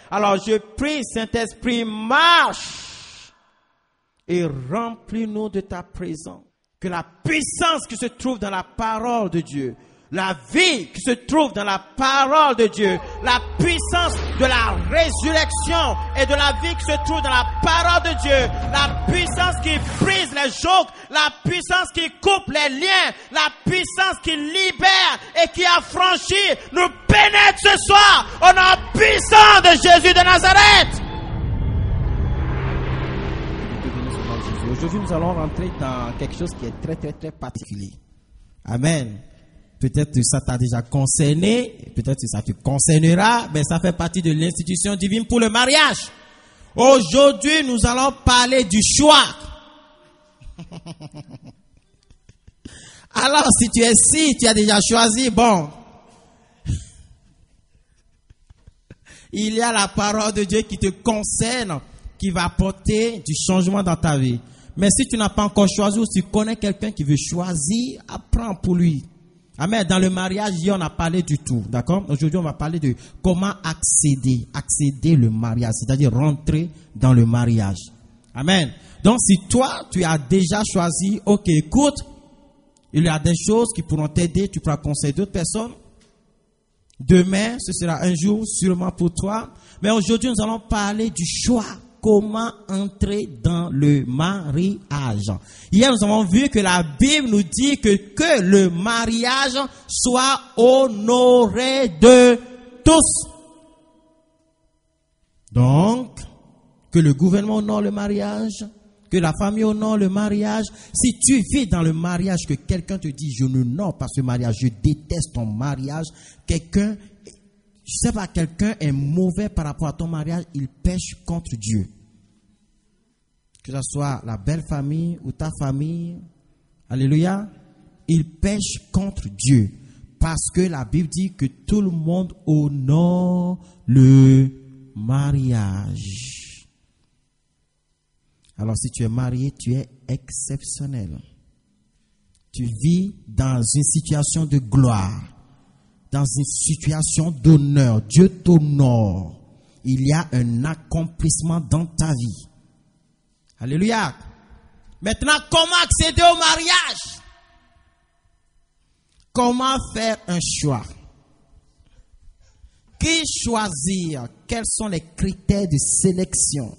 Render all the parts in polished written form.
Alors je prie, Saint-Esprit, marche et remplis-nous de ta présence. Que la puissance qui se trouve dans la parole de Dieu, la vie qui se trouve dans la parole de Dieu, la puissance de la résurrection et de la vie qui se trouve dans la parole de Dieu, la puissance qui brise les jogs, la puissance qui coupe les liens, la puissance qui libère et qui affranchit, nous pénètre ce soir au nom puissant de Jésus de Nazareth. Aujourd'hui, nous allons rentrer dans quelque chose qui est très, très, très particulier. Amen. Peut-être que ça t'a déjà concerné, peut-être que ça te concernera, mais ça fait partie de l'institution divine pour le mariage. Aujourd'hui, nous allons parler du choix. Alors, si tu es ici, tu as déjà choisi, bon. Il y a la parole de Dieu qui te concerne, qui va apporter du changement dans ta vie. Mais si tu n'as pas encore choisi ou si tu connais quelqu'un qui veut choisir, apprends pour lui. Amen. Dans le mariage, hier, on a parlé du tout. D'accord? Aujourd'hui, on va parler de comment accéder le mariage. C'est-à-dire rentrer dans le mariage. Amen. Donc, si toi, tu as déjà choisi, ok, écoute, il y a des choses qui pourront t'aider. Tu pourras conseiller d'autres personnes. Demain, ce sera un jour sûrement pour toi. Mais aujourd'hui, nous allons parler du choix. Comment entrer dans le mariage. Hier, nous avons vu que la Bible nous dit que le mariage soit honoré de tous. Donc, que le gouvernement honore le mariage, que la famille honore le mariage. Si tu vis dans le mariage, que quelqu'un te dit, je n'honore pas ce mariage, je déteste ton mariage, quelqu'un est mauvais par rapport à ton mariage, il pêche contre Dieu. Que ce soit la belle famille ou ta famille, alléluia, il pêche contre Dieu. Parce que la Bible dit que tout le monde honore le mariage. Alors si tu es marié, tu es exceptionnel. Tu vis dans une situation de gloire. Dans une situation d'honneur, Dieu t'honore. Il y a un accomplissement dans ta vie. Alléluia. Maintenant, comment accéder au mariage? Comment faire un choix? Qui choisir? Quels sont les critères de sélection?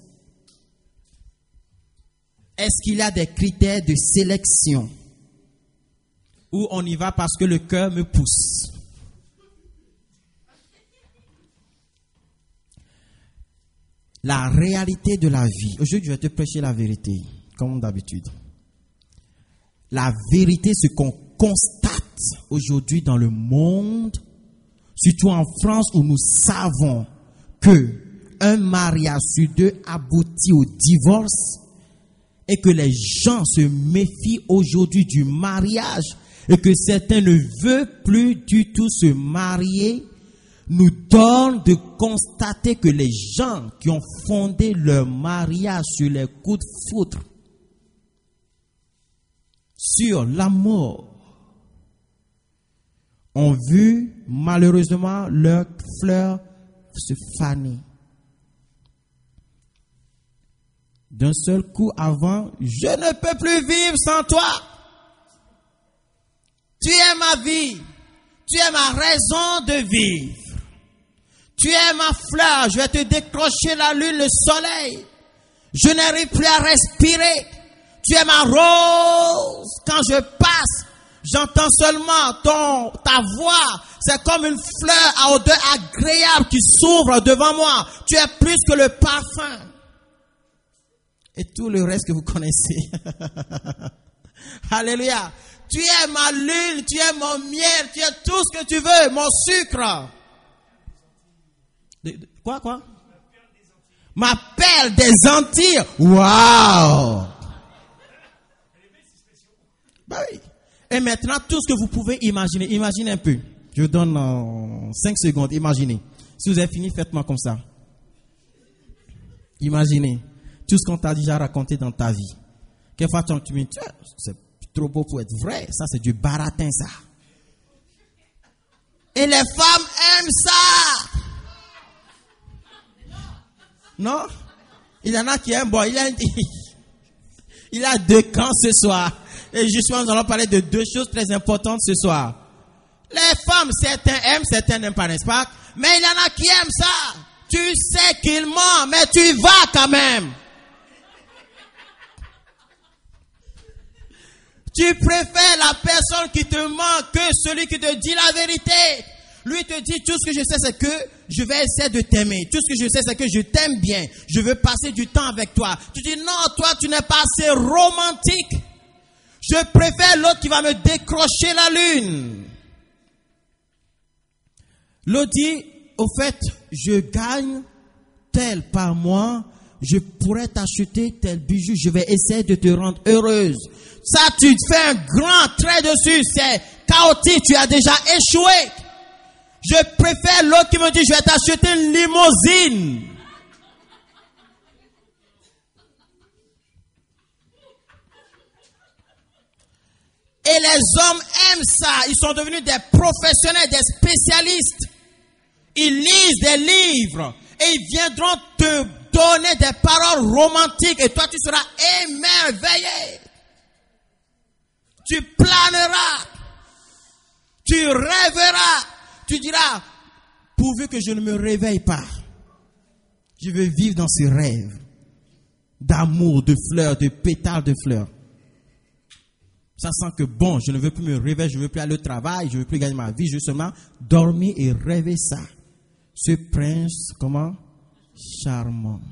Est-ce qu'il y a des critères de sélection? Ou on y va parce que le cœur me pousse? La réalité de la vie. Aujourd'hui, je vais te prêcher la vérité, comme d'habitude. La vérité, ce qu'on constate aujourd'hui dans le monde, surtout en France où nous savons que un mariage sur deux aboutit au divorce et que les gens se méfient aujourd'hui du mariage et que certains ne veulent plus du tout se marier, nous donne de constater que les gens qui ont fondé leur mariage sur les coups de foudre, sur l'amour, ont vu malheureusement leurs fleurs se faner. D'un seul coup avant, je ne peux plus vivre sans toi. Tu es ma vie. Tu es ma raison de vivre. Tu es ma fleur, je vais te décrocher la lune, le soleil. Je n'arrive plus à respirer. Tu es ma rose. Quand je passe, j'entends seulement ta voix. C'est comme une fleur à odeur agréable qui s'ouvre devant moi. Tu es plus que le parfum. Et tout le reste que vous connaissez. Alléluia. Tu es ma lune, tu es mon miel, tu es tout ce que tu veux, mon sucre. Quoi? Ma perle des Antilles. Waouh! Bah oui. Et maintenant, tout ce que vous pouvez imaginer. Imaginez un peu. Je vous donne 5 secondes. Imaginez. Si vous avez fini, faites-moi comme ça. Imaginez tout ce qu'on t'a déjà raconté dans ta vie. Quelquefois, tu me dis, c'est trop beau pour être vrai. Ça, c'est du baratin, ça. Et les femmes aiment ça. Non? Il y en a qui aiment, bon, il a deux camps ce soir. Et justement, nous allons parler de deux choses très importantes ce soir. Les femmes, certains aiment, certains n'aiment pas, n'est-ce pas? Mais il y en a qui aiment ça. Tu sais qu'il ment, mais tu y vas quand même. Tu préfères la personne qui te ment que celui qui te dit la vérité. Lui te dit, tout ce que je sais, c'est que je vais essayer de t'aimer. Tout ce que je sais, c'est que je t'aime bien. Je veux passer du temps avec toi. Tu dis, non, toi, tu n'es pas assez romantique. Je préfère l'autre qui va me décrocher la lune. L'autre dit, au fait, je gagne tel par mois, je pourrais t'acheter tel bijou, je vais essayer de te rendre heureuse. Ça, tu fais un grand trait dessus, c'est chaotique, tu as déjà échoué. Je préfère l'autre qui me dit, je vais t'acheter une limousine. Et les hommes aiment ça, ils sont devenus des professionnels, des spécialistes. Ils lisent des livres et ils viendront te donner des paroles romantiques et toi tu seras émerveillé. Tu planeras, tu rêveras, tu diras, pourvu que je ne me réveille pas, je veux vivre dans ce rêve d'amour, de fleurs, de pétales de fleurs. Ça sent que bon, je ne veux plus me réveiller, je ne veux plus aller au travail, je ne veux plus gagner ma vie, je veux seulement dormir et rêver ça. Ce prince, comment? Charmant.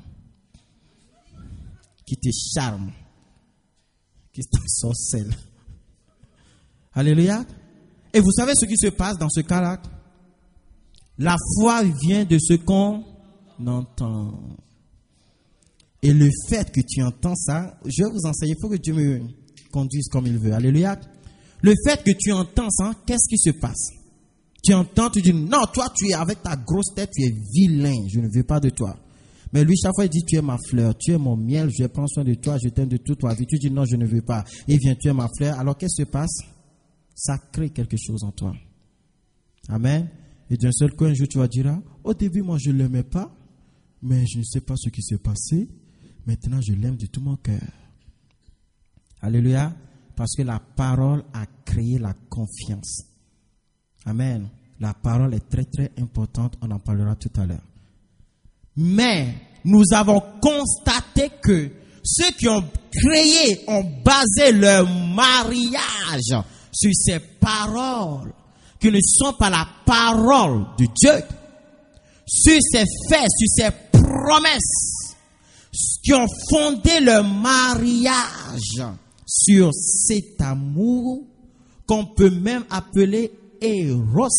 Qui te charme. Qui t'ensorcelle. Alléluia. Et vous savez ce qui se passe dans ce cas-là? La foi vient de ce qu'on entend. Et le fait que tu entends ça, je vais vous enseigner, il faut que Dieu me conduise comme il veut. Alléluia. Le fait que tu entends ça, qu'est-ce qui se passe? Tu entends, tu dis, non, toi, tu es avec ta grosse tête, tu es vilain, je ne veux pas de toi. Mais lui, chaque fois, il dit, tu es ma fleur, tu es mon miel, je prends soin de toi, je t'aime de toute ta vie. Tu dis, non, je ne veux pas. Et viens, tu es ma fleur. Alors, qu'est-ce qui se passe? Ça crée quelque chose en toi. Amen. Et d'un seul coup, un jour, tu vas dire, au début, moi, je ne l'aimais pas, mais je ne sais pas ce qui s'est passé. Maintenant, je l'aime de tout mon cœur. Alléluia. Parce que la parole a créé la confiance. Amen. La parole est très très importante. On en parlera tout à l'heure. Mais nous avons constaté que ceux qui ont créé, ont basé leur mariage sur ces paroles, qui ne sont pas la parole de Dieu, sur ces faits, sur ces promesses, qui ont fondé leur mariage sur cet amour qu'on peut même appeler Eros.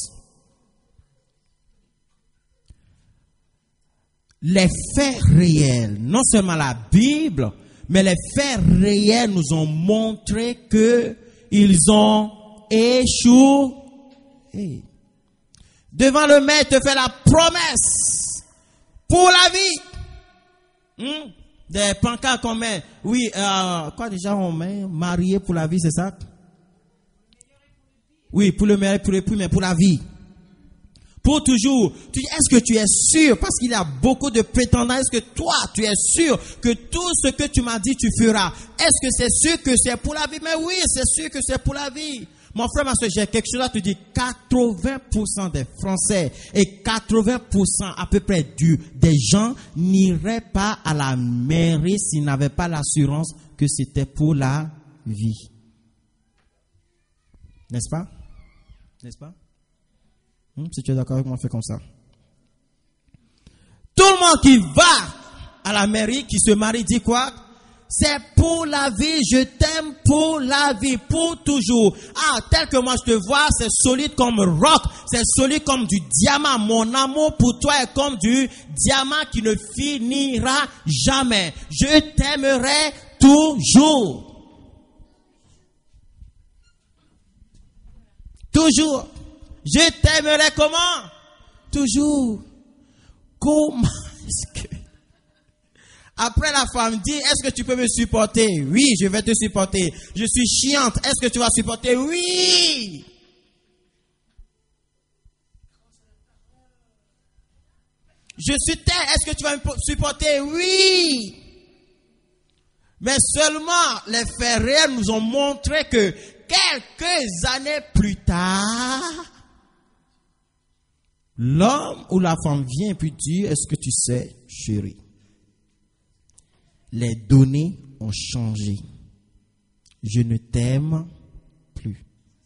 Les faits réels, non seulement la Bible, mais les faits réels nous ont montré que ils ont échoué. Devant le maître, te fait la promesse pour la vie. Des pancartes qu'on met. Oui, quoi déjà on met? Marié pour la vie, c'est ça? Oui, pour le meilleur, pour le plus, mais pour la vie. Pour toujours. Tu dis, est-ce que tu es sûr? Parce qu'il y a beaucoup de prétendants. Est-ce que toi, tu es sûr que tout ce que tu m'as dit, tu feras? Est-ce que c'est sûr que c'est pour la vie? Mais oui, c'est sûr que c'est pour la vie. Mon frère, ma soeur, j'ai quelque chose à te dire. 80% des Français et 80% à peu près des gens n'iraient pas à la mairie s'ils n'avaient pas l'assurance que c'était pour la vie. N'est-ce pas? N'est-ce pas? Si tu es d'accord avec moi, fais comme ça. Tout le monde qui va à la mairie, qui se marie, dit quoi? C'est pour la vie, je t'aime pour la vie, pour toujours. Ah, tel que moi je te vois, c'est solide comme roc, c'est solide comme du diamant. Mon amour pour toi est comme du diamant qui ne finira jamais. Je t'aimerai toujours. Toujours. Je t'aimerai comment? Toujours. Comment est-ce que... Après la femme dit, est-ce que tu peux me supporter? Oui, je vais te supporter. Je suis chiante. Est-ce que tu vas supporter? Oui. Je suis tel, est-ce que tu vas me supporter? Oui. Mais seulement les faits réels nous ont montré que quelques années plus tard, l'homme ou la femme vient et puis dit, est-ce que tu sais, chérie, les données ont changé. Je ne t'aime plus.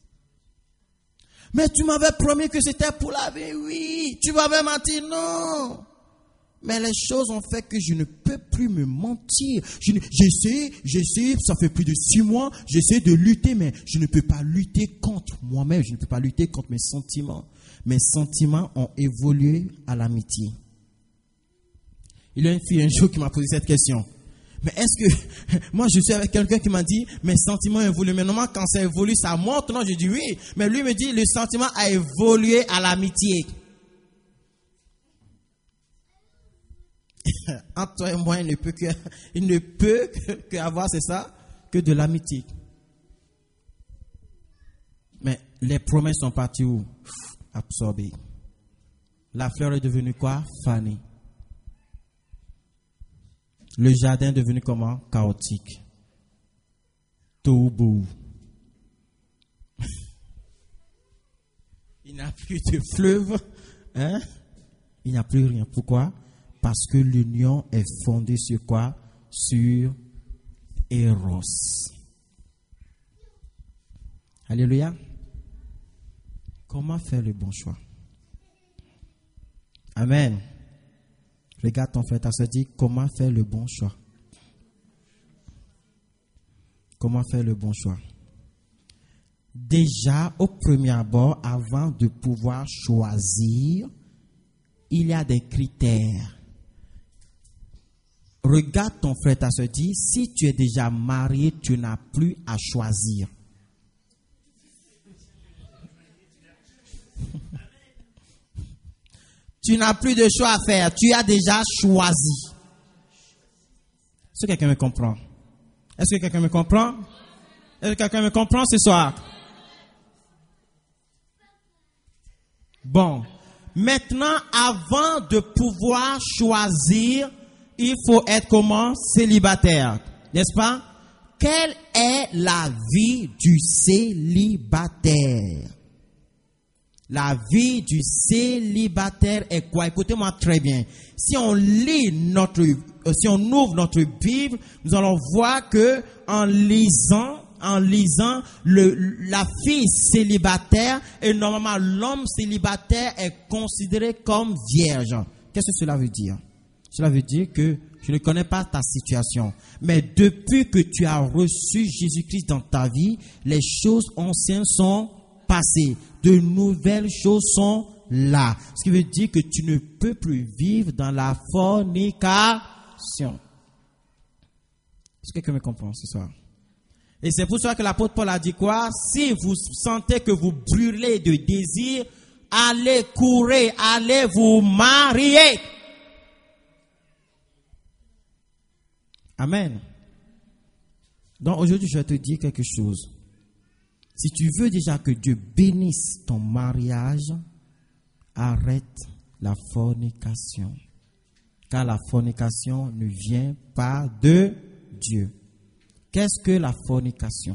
Mais tu m'avais promis que c'était pour la vie. Oui. Tu m'avais menti. Non. Mais les choses ont fait que je ne peux plus me mentir. J'essaie, ça fait plus de 6 mois, j'essaie de lutter, mais je ne peux pas lutter contre moi-même, je ne peux pas lutter contre mes sentiments. Mes sentiments ont évolué à l'amitié. Il y a une fille un jour qui m'a posé cette question. Mais est-ce que, moi je suis avec quelqu'un qui m'a dit, mes sentiments évoluent. Mais normalement quand ça évolue, ça monte. Non, je dis oui. Mais lui me dit, le sentiment a évolué à l'amitié. Entre toi et moi, il ne peut que avoir, c'est ça, que de l'amitié. Mais les promesses sont parties où? Absorbées. La fleur est devenue quoi? Fanée. Le jardin est devenu comment? Chaotique. Tohu. Il n'y a plus de fleuve. Hein? Il n'y a plus rien. Pourquoi? Parce que l'union est fondée sur quoi? Sur Eros. Alléluia. Comment faire le bon choix? Amen. Regarde ton frère, ta soeur, dit comment faire le bon choix. Comment faire le bon choix? Déjà, au premier abord, avant de pouvoir choisir, il y a des critères. Regarde ton frère, ta soeur, dit si tu es déjà marié, tu n'as plus à choisir. Tu n'as plus de choix à faire. Tu as déjà choisi. Est-ce que quelqu'un me comprend? Est-ce que quelqu'un me comprend? Est-ce que quelqu'un me comprend ce soir? Bon. Maintenant, avant de pouvoir choisir, il faut être comment? Célibataire. N'est-ce pas? Quelle est la vie du célibataire? La vie du célibataire est quoi? Écoutez-moi très bien. Si on ouvre notre Bible, nous allons voir que en lisant la fille célibataire, et normalement l'homme célibataire est considéré comme vierge. Qu'est-ce que cela veut dire? Cela veut dire que je ne connais pas ta situation, mais depuis que tu as reçu Jésus-Christ dans ta vie, les choses anciennes sont passées. De nouvelles choses sont là. Ce qui veut dire que tu ne peux plus vivre dans la fornication. Est-ce que quelqu'un me comprend ce soir? Et c'est pour ça que l'apôtre Paul a dit quoi? Si vous sentez que vous brûlez de désir, allez courir, allez vous marier. Amen. Donc aujourd'hui, je vais te dire quelque chose. Si tu veux déjà que Dieu bénisse ton mariage, arrête la fornication. Car la fornication ne vient pas de Dieu. Qu'est-ce que la fornication?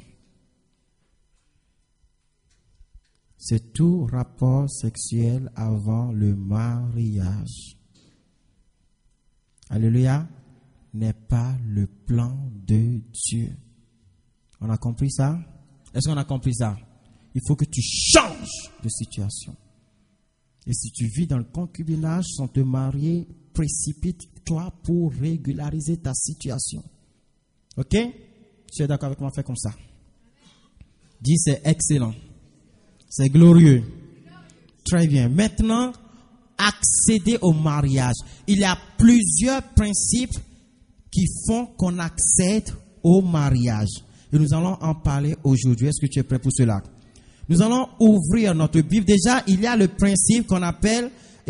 C'est tout rapport sexuel avant le mariage. Alléluia. N'est pas le plan de Dieu. On a compris ça? Est-ce qu'on a compris ça? Il faut que tu changes de situation. Et si tu vis dans le concubinage sans te marier, précipite-toi pour régulariser ta situation. Ok? Tu es d'accord avec moi? Fais comme ça. Dis c'est excellent. C'est glorieux. Très bien. Maintenant, accéder au mariage. Il y a plusieurs principes qui font qu'on accède au mariage. Et nous allons en parler aujourd'hui. Est-ce que tu es prêt pour cela? Nous allons ouvrir notre Bible. Déjà, il y a le principe qu'on appelle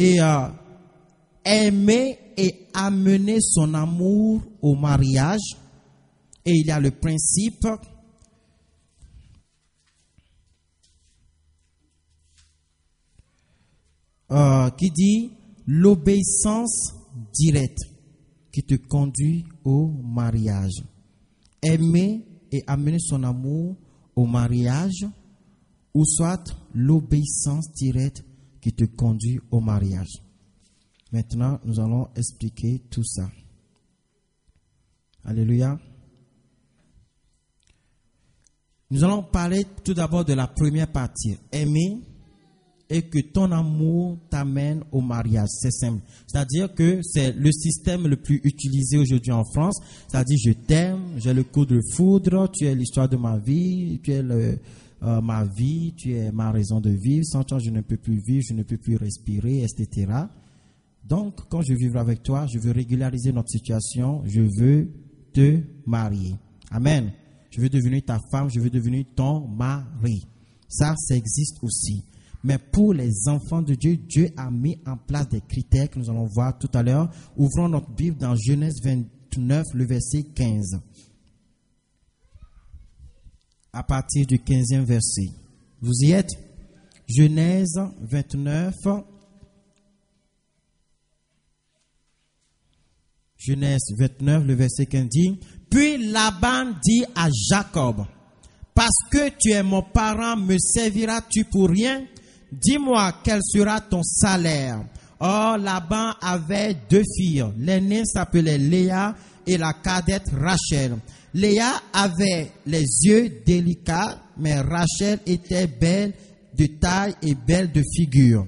aimer et amener son amour au mariage. Et il y a le principe qui dit l'obéissance directe qui te conduit au mariage. Aimer et amener son amour au mariage, ou soit l'obéissance directe qui te conduit au mariage. Maintenant, nous allons expliquer tout ça. Alléluia. Nous allons parler tout d'abord de la première partie. Aimer et que ton amour t'amène au mariage. C'est simple. C'est-à-dire que c'est le système le plus utilisé aujourd'hui en France. C'est-à-dire, je t'aime, j'ai le coup de foudre, tu es l'histoire de ma vie, tu es ma vie, tu es ma raison de vivre. Sans toi, je ne peux plus vivre, je ne peux plus respirer, etc. Donc, quand je vivrai avec toi, je veux régulariser notre situation, je veux te marier. Amen. Je veux devenir ta femme, je veux devenir ton mari. Ça existe aussi. Mais pour les enfants de Dieu, Dieu a mis en place des critères que nous allons voir tout à l'heure. Ouvrons notre Bible dans Genèse 29, le verset 15. À partir du 15e verset. Vous y êtes? Genèse 29. Genèse 29, le verset 15 dit: Puis Laban dit à Jacob: Parce que tu es mon parent, me serviras-tu pour rien? Dis-moi, quel sera ton salaire? Or, Laban avait 2 filles. L'aînée s'appelait Léa et la cadette Rachel. Léa avait les yeux délicats, mais Rachel était belle de taille et belle de figure.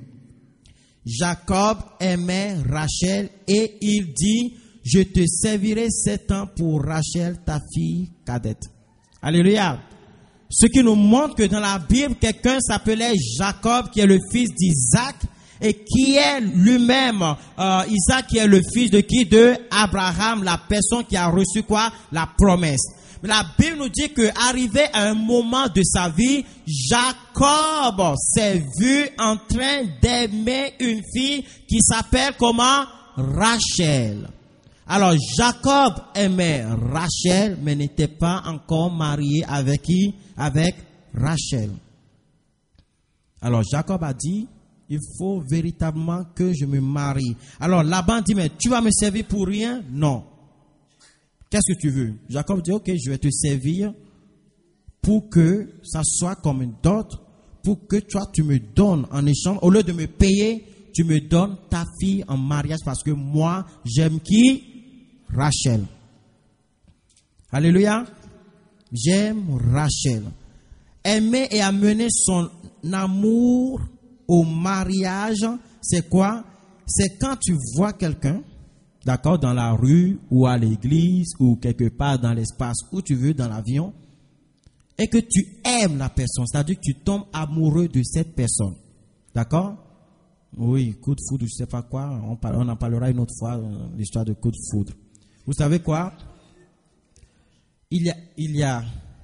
Jacob aimait Rachel et il dit: Je te servirai 7 ans pour Rachel, ta fille cadette. Alléluia. Ce qui nous montre que dans la Bible, quelqu'un s'appelait Jacob, qui est le fils d'Isaac, et qui est lui-même, Isaac qui est le fils de qui? De Abraham, la personne qui a reçu quoi? La promesse. Mais la Bible nous dit que arrivé à un moment de sa vie, Jacob s'est vu en train d'aimer une fille qui s'appelle comment? Rachel. Alors Jacob aimait Rachel, mais n'était pas encore marié avec qui? Avec Rachel. Alors Jacob a dit: il faut véritablement que je me marie. Alors Laban dit: mais tu vas me servir pour rien? Non. Qu'est-ce que tu veux? Jacob dit: ok, je vais te servir pour que ça soit comme une dot, pour que toi tu me donnes en échange, au lieu de me payer, tu me donnes ta fille en mariage parce que moi j'aime qui? Rachel. Alléluia. J'aime Rachel. Aimer et amener son amour au mariage, c'est quoi? C'est quand tu vois quelqu'un, d'accord, dans la rue ou à l'église ou quelque part dans l'espace où tu veux, dans l'avion, et que tu aimes la personne, c'est-à-dire que tu tombes amoureux de cette personne. D'accord? Oui, coup de foudre, je ne sais pas quoi, on en parlera une autre fois, l'histoire de coup de foudre. Vous savez quoi? Il y a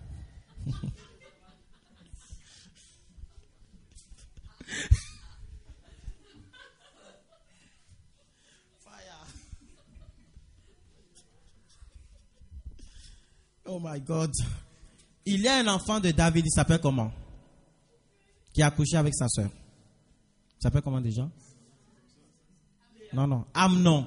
Oh my God. Il y a un enfant de David, il s'appelle comment? Qui a couché avec sa soeur. Il s'appelle comment déjà? Non. Amnon.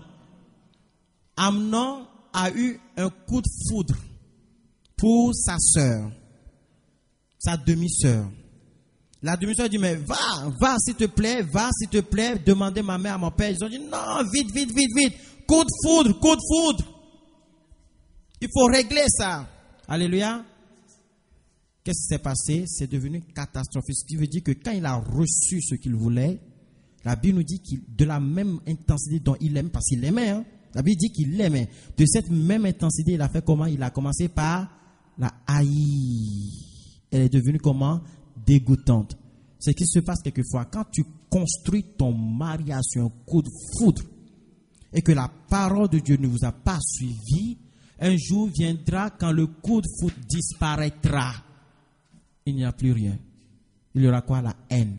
Amnon a eu un coup de foudre pour sa soeur, sa demi-sœur. La demi-sœur dit: mais va s'il te plaît, demandez ma mère à mon père. Ils ont dit: non, vite. Coup de foudre. Il faut régler ça. Alléluia. Qu'est-ce qui s'est passé? C'est devenu catastrophique. Ce qui veut dire que quand il a reçu ce qu'il voulait, la Bible nous dit qu'il, de la même intensité dont il aime, parce qu'il l'aimait, hein, la Bible dit qu'il l'aimait. De cette même intensité, il a fait comment? Il a commencé par la haïr. Elle est devenue comment? Dégoûtante. Ce qui se passe quelquefois, quand tu construis ton mariage sur un coup de foudre et que la parole de Dieu ne vous a pas suivi, un jour viendra quand le coup de foudre disparaîtra. Il n'y a plus rien. Il y aura quoi? La haine.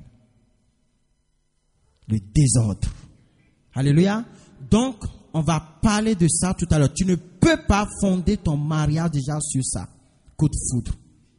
Le désordre. Alléluia. Donc, on va parler de ça tout à l'heure. Tu ne peux pas fonder ton mariage déjà sur ça. Coup de foudre.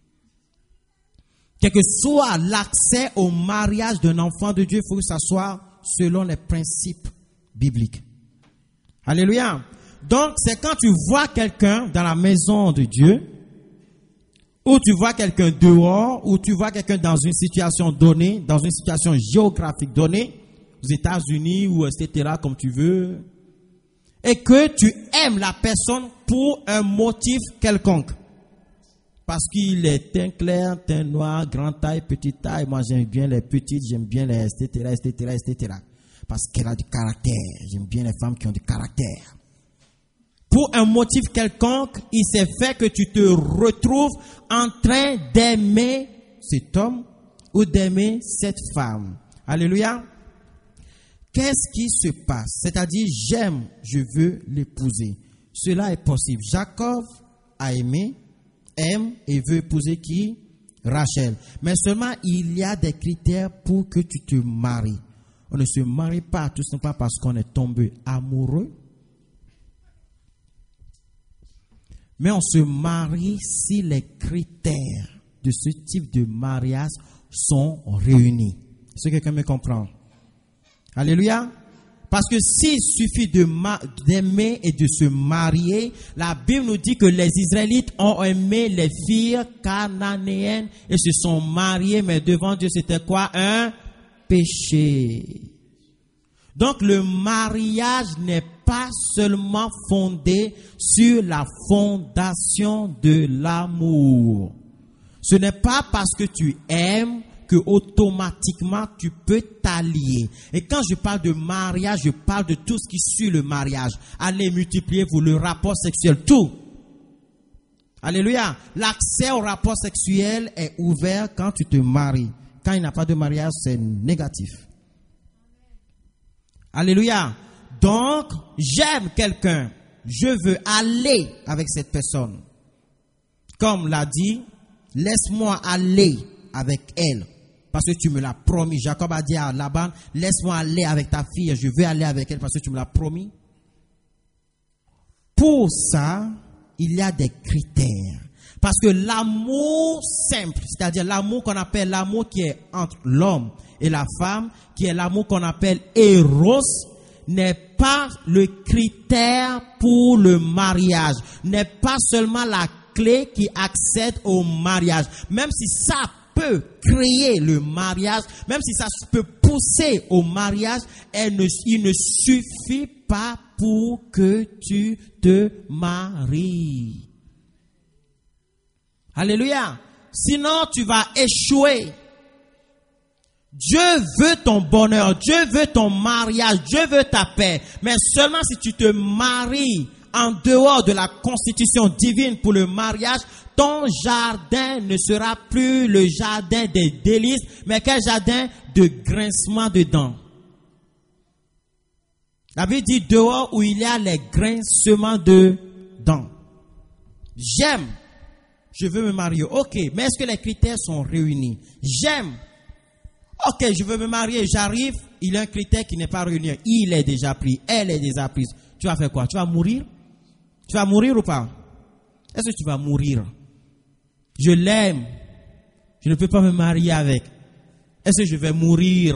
Quel que soit l'accès au mariage d'un enfant de Dieu, il faut que ça soit selon les principes biblique. Alléluia. Donc, c'est quand tu vois quelqu'un dans la maison de Dieu, ou tu vois quelqu'un dehors, ou tu vois quelqu'un dans une situation donnée, dans une situation géographique donnée, aux États-Unis ou etc., comme tu veux, et que tu aimes la personne pour un motif quelconque. Parce qu'il est teint clair, teint noir, grande taille, petite taille. Moi, j'aime bien les petites, j'aime bien les etc., etc., etc. Parce qu'elle a du caractère. J'aime bien les femmes qui ont du caractère. Pour un motif quelconque, il s'est fait que tu te retrouves en train d'aimer cet homme ou d'aimer cette femme. Alléluia. Qu'est-ce qui se passe? C'est-à-dire, j'aime, je veux l'épouser. Cela est possible. Jacob a aimé, aime et veut épouser qui? Rachel. Mais seulement, il y a des critères pour que tu te maries. On ne se marie pas tout simplement parce qu'on est tombé amoureux. Mais on se marie si les critères de ce type de mariage sont réunis. Est-ce que quelqu'un me comprend? Alléluia. Parce que s'il suffit d'aimer et de se marier, la Bible nous dit que les Israélites ont aimé les filles cananéennes et se sont mariés, mais devant Dieu c'était quoi? Un péché. Donc le mariage n'est pas seulement fondé sur la fondation de l'amour. Ce n'est pas parce que tu aimes que automatiquement tu peux t'allier. Et quand je parle de mariage, je parle de tout ce qui suit le mariage. Allez, multipliez-vous le rapport sexuel, tout. Alléluia. L'accès au rapport sexuel est ouvert quand tu te maries. Quand il n'y a pas de mariage, c'est négatif. Alléluia. Donc, j'aime quelqu'un. Je veux aller avec cette personne. Comme l'a dit, laisse-moi aller avec elle. Parce que tu me l'as promis. Jacob a dit à Laban, laisse-moi aller avec ta fille. Je veux aller avec elle parce que tu me l'as promis. Pour ça, il y a des critères. Parce que l'amour simple, c'est-à-dire l'amour qu'on appelle l'amour qui est entre l'homme et la femme, qui est l'amour qu'on appelle Eros, n'est pas le critère pour le mariage, n'est pas seulement la clé qui accède au mariage. Même si ça peut créer le mariage, même si ça peut pousser au mariage, il ne suffit pas pour que tu te maries. Alléluia. Sinon, tu vas échouer. Dieu veut ton bonheur, Dieu veut ton mariage, Dieu veut ta paix. Mais seulement si tu te maries en dehors de la constitution divine pour le mariage, ton jardin ne sera plus le jardin des délices, mais quel jardin de grincement de dents. La Bible dit dehors où il y a les grincements de dents. J'aime, je veux me marier. Ok, mais est-ce que les critères sont réunis? J'aime. Ok, je veux me marier, j'arrive, il y a un critère qui n'est pas réuni. Il est déjà pris, elle est déjà prise. Tu vas faire quoi? Tu vas mourir? Tu vas mourir ou pas? Est-ce que tu vas mourir? Je l'aime. Je ne peux pas me marier avec. Est-ce que je vais mourir?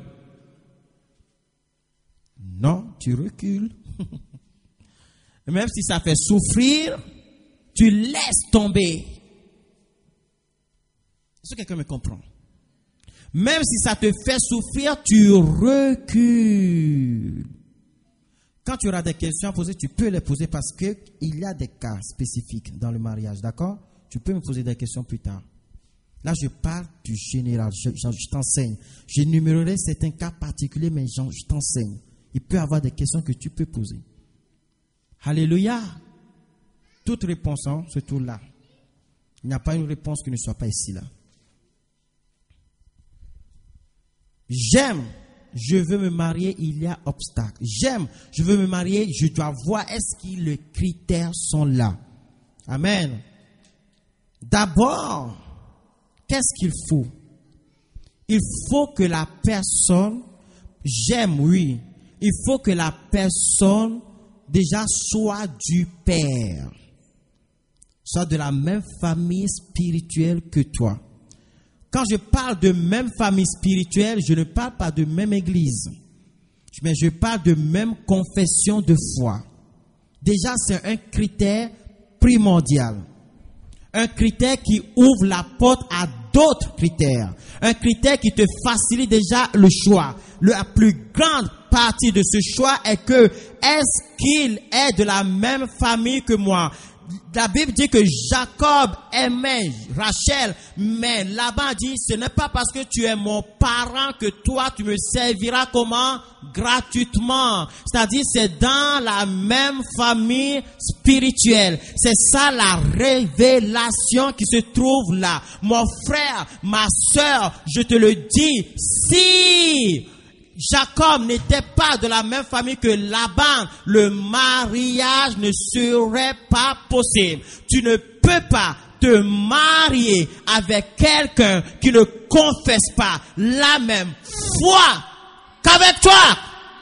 Non, tu recules. Même si ça fait souffrir, tu laisses tomber. Est-ce que quelqu'un me comprend? Même si ça te fait souffrir, tu recules. Quand tu auras des questions à poser, tu peux les poser parce qu'il y a des cas spécifiques dans le mariage, d'accord? Tu peux me poser des questions plus tard. Là, je parle du général, je t'enseigne. J'énumérerai certains cas particuliers, mais je t'enseigne. Il peut y avoir des questions que tu peux poser. Alléluia. Toute réponse, c'est tout là. Il n'y a pas une réponse qui ne soit pas ici, là. J'aime, je veux me marier, il y a obstacle. J'aime, je veux me marier, je dois voir est-ce que les critères sont là. Amen. D'abord, qu'est-ce qu'il faut? Il faut que la personne, j'aime, oui, il faut que la personne déjà soit du Père, soit de la même famille spirituelle que toi. Quand je parle de même famille spirituelle, je ne parle pas de même église. Mais je parle de même confession de foi. Déjà, c'est un critère primordial. Un critère qui ouvre la porte à d'autres critères. Un critère qui te facilite déjà le choix. La plus grande partie de ce choix est que, est-ce qu'il est de la même famille que moi? La Bible dit que Jacob aimait Rachel, mais Laban dit, ce n'est pas parce que tu es mon parent que toi tu me serviras comment? Gratuitement. C'est-à-dire, c'est dans la même famille spirituelle. C'est ça la révélation qui se trouve là. Mon frère, ma sœur, je te le dis, si Jacob n'était pas de la même famille que Laban, le mariage ne serait pas possible. Tu ne peux pas te marier avec quelqu'un qui ne confesse pas la même foi qu'avec toi.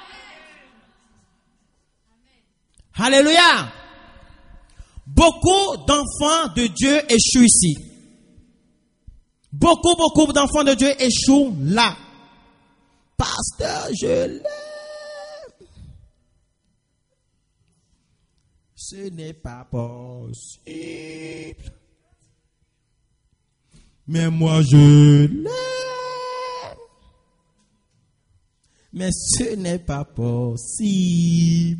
Alléluia. Beaucoup d'enfants de Dieu échouent ici. Beaucoup d'enfants de Dieu échouent là. Pasteur, je l'aime. Ce n'est pas possible. Mais moi, je l'aime. Mais ce n'est pas possible.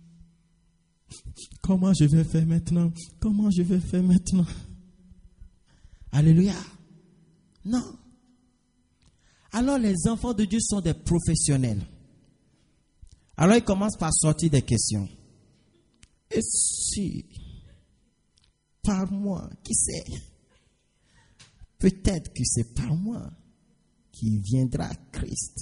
Comment je vais faire maintenant? Comment je vais faire maintenant? Alléluia. Non. Alors les enfants de Dieu sont des professionnels. Alors ils commencent par sortir des questions. Et si, par moi, qui sait? Peut-être que c'est par moi qui viendra Christ.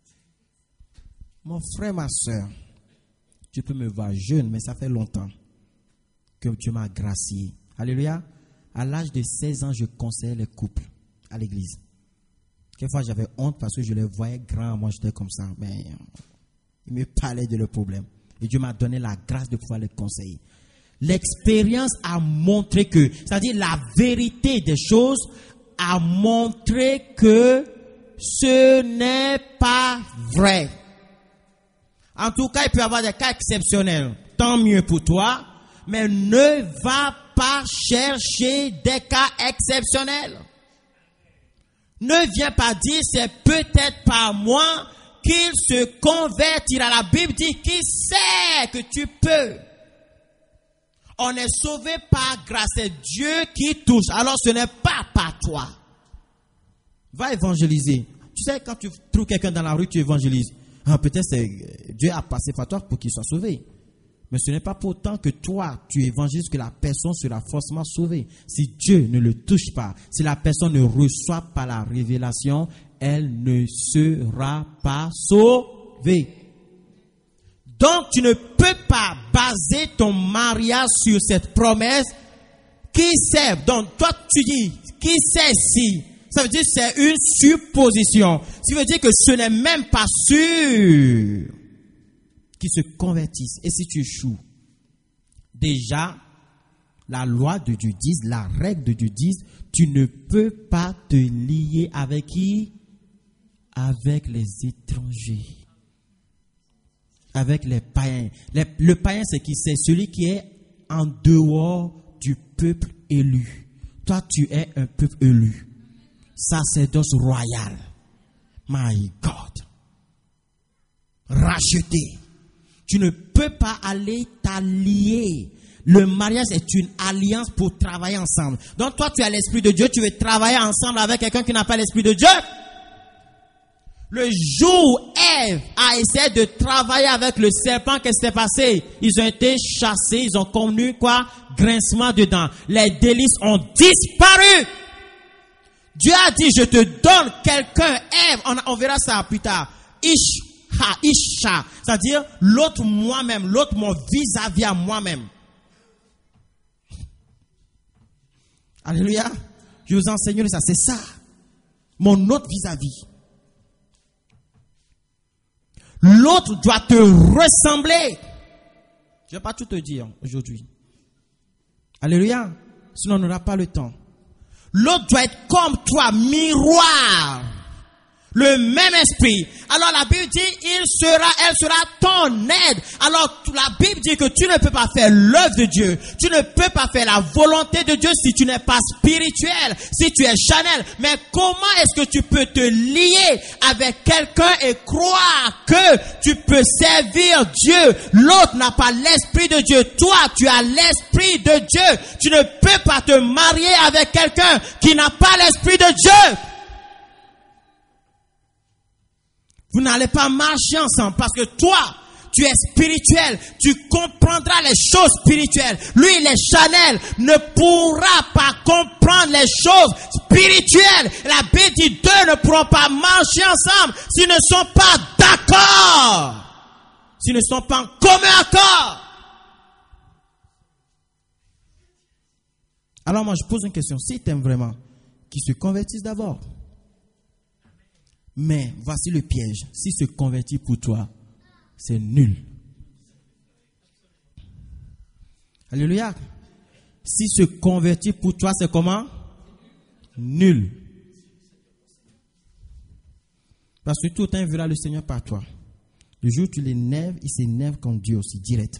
Mon frère, ma soeur, tu peux me voir jeune, mais ça fait longtemps que tu m'as gracié. Alléluia. À l'âge de 16 ans, je conseillais les couples à l'église. Quelquefois, j'avais honte parce que je les voyais grands. Moi, j'étais comme ça. Mais ils me parlaient de leurs problèmes. Et Dieu m'a donné la grâce de pouvoir les conseiller. L'expérience a montré que, c'est-à-dire la vérité des choses a montré que ce n'est pas vrai. En tout cas, il peut y avoir des cas exceptionnels. Tant mieux pour toi. Mais ne va pas chercher des cas exceptionnels. Ne viens pas dire, c'est peut-être par moi qu'il se convertira. La Bible dit, qui sait que tu peux. On est sauvé par grâce. C'est Dieu qui touche. Alors ce n'est pas par toi. Va évangéliser. Tu sais, quand tu trouves quelqu'un dans la rue, tu évangélises. Ah, peut-être c'est Dieu a passé par toi pour qu'il soit sauvé. Mais ce n'est pas pour autant que toi, tu évangélises que la personne sera forcément sauvée. Si Dieu ne le touche pas, si la personne ne reçoit pas la révélation, elle ne sera pas sauvée. Donc, tu ne peux pas baser ton mariage sur cette promesse. Qui sait? Donc, toi, tu dis, qui sait si? Ça veut dire que c'est une supposition. Ça veut dire que ce n'est même pas sûr qu'ils se convertissent. Et si tu échoues, déjà, la loi de Dieu dit, la règle de Dieu dit, tu ne peux pas te lier avec qui? Avec les étrangers. Avec les païens. Le païen, c'est qui? C'est celui qui est en dehors du peuple élu. Toi, tu es un peuple élu. Sacerdoce royal. My God. Racheté. Tu ne peux pas aller t'allier. Le mariage est une alliance pour travailler ensemble. Donc toi, tu as l'Esprit de Dieu, tu veux travailler ensemble avec quelqu'un qui n'a pas l'Esprit de Dieu. Le jour où Ève a essayé de travailler avec le serpent, qu'est-ce qui s'est passé? Ils ont été chassés, ils ont connu quoi? Grincement dedans. Les délices ont disparu. Dieu a dit, je te donne quelqu'un, Ève, on verra ça plus tard. Isha, c'est-à-dire l'autre moi-même, l'autre mon vis-à-vis à moi-même. Alléluia. Je vous enseigne ça, c'est ça. Mon autre vis-à-vis. L'autre doit te ressembler. Je ne vais pas tout te dire aujourd'hui. Alléluia. Sinon on n'aura pas le temps. L'autre doit être comme toi, miroir. Le même esprit. Alors la Bible dit, elle sera ton aide. Alors la Bible dit que tu ne peux pas faire l'œuvre de Dieu. Tu ne peux pas faire la volonté de Dieu si tu n'es pas spirituel, si tu es charnel. Mais comment est-ce que tu peux te lier avec quelqu'un et croire que tu peux servir Dieu? L'autre n'a pas l'esprit de Dieu. Toi, tu as l'esprit de Dieu. Tu ne peux pas te marier avec quelqu'un qui n'a pas l'esprit de Dieu. Vous n'allez pas marcher ensemble parce que toi, tu es spirituel. Tu comprendras les choses spirituelles. Lui, il est charnel. Ne pourra pas comprendre les choses spirituelles. La Bible dit, deux ne pourront pas marcher ensemble s'ils ne sont pas d'accord. S'ils ne sont pas en commun accord. Alors moi, je pose une question. Si tu aimes vraiment, qu'ils se convertissent d'abord. Mais voici le piège. S'il se convertit pour toi, c'est nul. Alléluia. S'il se convertit pour toi, c'est comment? Nul. Parce que tout le temps, il verra le Seigneur par toi. Le jour où tu l'énerves, il s'énerve comme Dieu aussi, direct.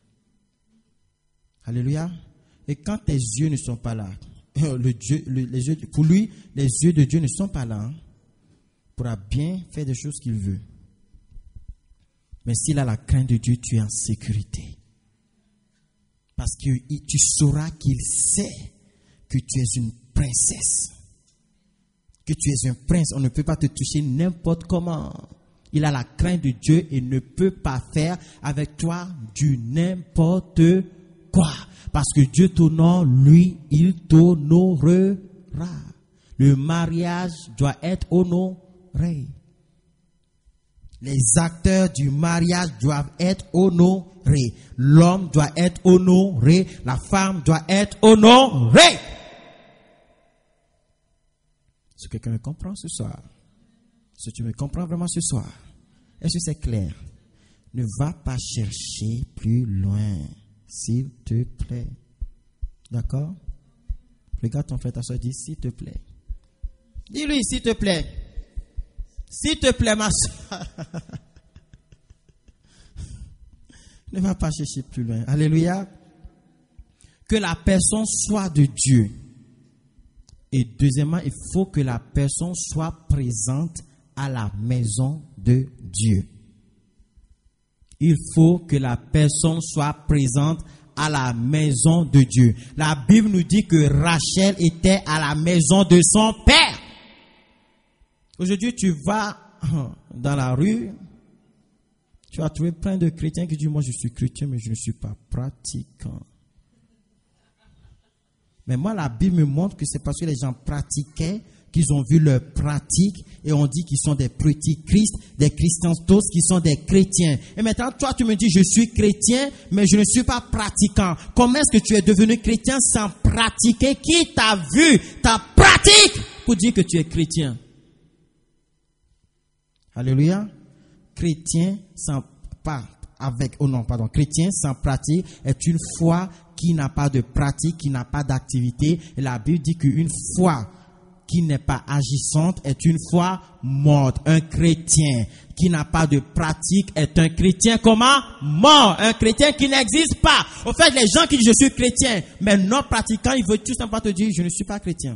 Alléluia. Et quand tes yeux ne sont pas là, pour lui, les yeux de Dieu ne sont pas là. Hein, pourra bien faire des choses qu'il veut. Mais s'il a la crainte de Dieu, tu es en sécurité. Parce que tu sauras qu'il sait que tu es une princesse. Que tu es un prince. On ne peut pas te toucher n'importe comment. Il a la crainte de Dieu et ne peut pas faire avec toi du n'importe quoi. Parce que Dieu t'honore, lui, il t'honorera. Le mariage doit être honoré. Les acteurs du mariage doivent être honorés. L'homme doit être honoré. La femme doit être honorée. Est-ce que quelqu'un me comprend ce soir? Est-ce que tu me comprends vraiment ce soir? Est-ce que c'est clair? Ne va pas chercher plus loin, s'il te plaît. D'accord? Regarde ton frère, ta soeur, dis s'il te plaît. Dis-lui s'il te plaît. S'il te plaît, ma soeur. Ne va pas chercher plus loin. Alléluia. Que la personne soit de Dieu. Et deuxièmement, il faut que la personne soit présente à la maison de Dieu. Il faut que la personne soit présente à la maison de Dieu. La Bible nous dit que Rachel était à la maison de son père. Aujourd'hui, tu vas dans la rue, tu vas trouver plein de chrétiens qui disent, moi je suis chrétien, mais je ne suis pas pratiquant. Mais moi, la Bible me montre que c'est parce que les gens pratiquaient qu'ils ont vu leur pratique et on dit qu'ils sont des petits Christ, des Christianos qui sont des chrétiens. Et maintenant, toi, tu me dis, je suis chrétien, mais je ne suis pas pratiquant. Comment est-ce que tu es devenu chrétien sans pratiquer? Qui t'a vu ta pratique pour dire que tu es chrétien? Alléluia. Chrétien sans chrétien sans pratique est une foi qui n'a pas de pratique, qui n'a pas d'activité. Et la Bible dit qu'une foi qui n'est pas agissante est une foi morte. Un chrétien qui n'a pas de pratique est un chrétien comment? Mort. Un chrétien qui n'existe pas. Au fait, les gens qui disent je suis chrétien, mais non pratiquant, ils veulent tout simplement te dire je ne suis pas chrétien.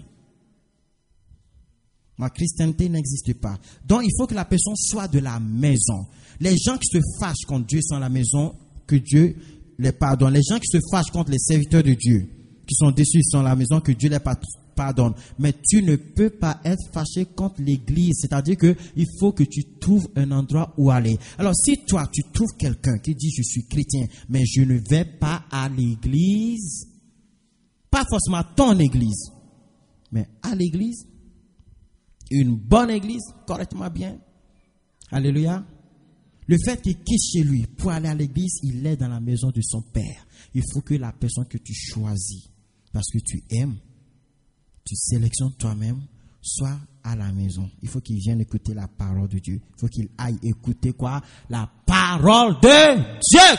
Ma christianité n'existe pas. Donc, il faut que la personne soit de la maison. Les gens qui se fâchent contre Dieu sont à la maison, que Dieu les pardonne. Les gens qui se fâchent contre les serviteurs de Dieu, qui sont déçus, sont à la maison, que Dieu les pardonne. Mais tu ne peux pas être fâché contre l'église. C'est-à-dire que il faut que tu trouves un endroit où aller. Alors, si toi, tu trouves quelqu'un qui dit je suis chrétien, mais je ne vais pas à l'église, pas forcément à ton église, mais à l'église, une bonne église, correctement bien. Alléluia. Le fait qu'il quitte chez lui pour aller à l'église, il est dans la maison de son père. Il faut que la personne que tu choisis, parce que tu aimes, tu sélectionnes toi-même, soit à la maison. Il faut qu'il vienne écouter la parole de Dieu. Il faut qu'il aille écouter quoi? La parole de Dieu.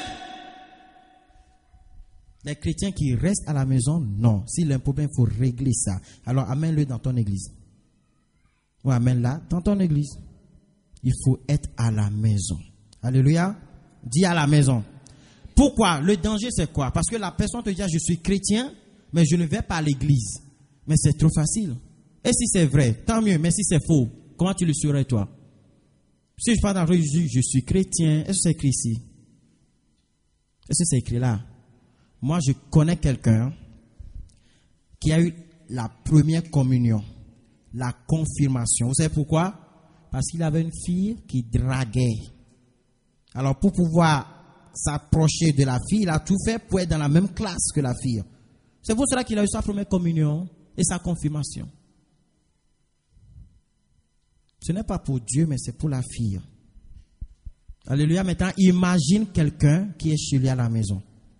Les chrétiens qui restent à la maison, non. S'il y a un problème, il faut régler ça. Alors amène-le dans ton église. Ouais, mais là, dans ton église, il faut être à la maison. Alléluia. Dis à la maison. Pourquoi? Le danger, c'est quoi? Parce que la personne te dit, je suis chrétien, mais je ne vais pas à l'église. Mais c'est trop facile. Et si c'est vrai, tant mieux. Mais si c'est faux, comment tu le saurais, toi? Si je parle dans le Jésus, je suis chrétien, est-ce que c'est écrit ici? Est-ce que c'est écrit là? Moi, je connais quelqu'un qui a eu la première communion, la confirmation. Vous savez pourquoi? Parce qu'il avait une fille qui draguait. Alors, pour pouvoir s'approcher de la fille, il a tout fait pour être dans la même classe que la fille. C'est pour cela qu'il a eu sa première communion et sa confirmation. Ce n'est pas pour Dieu, mais c'est pour la fille. Alléluia. Maintenant, imagine quelqu'un qui est chez lui à la maison.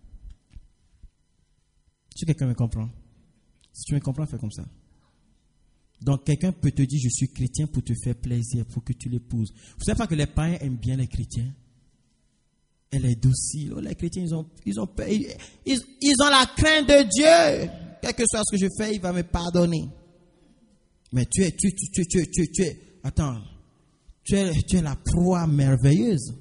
Si quelqu'un me comprend. Si tu me comprends, fais comme ça. Donc, quelqu'un peut te dire, je suis chrétien pour te faire plaisir, pour que tu l'épouses. Vous ne savez pas que les païens aiment bien les chrétiens? Elle est docile. Oh, les chrétiens, ils ont la crainte de Dieu. Quel que soit ce que je fais, il va me pardonner. Mais tu es la proie merveilleuse.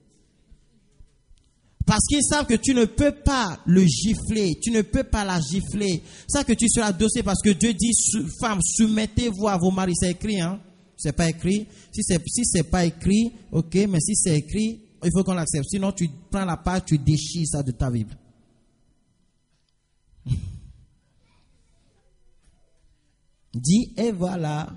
Parce qu'ils savent que tu ne peux pas le gifler, tu ne peux pas la gifler. Ça que tu seras dossé parce que Dieu dit, femmes, soumettez-vous à vos maris. C'est écrit, hein? C'est pas écrit. Si c'est pas écrit, ok, mais si c'est écrit, il faut qu'on l'accepte. Sinon, tu prends la page, tu déchires ça de ta Bible. Dis, et voilà.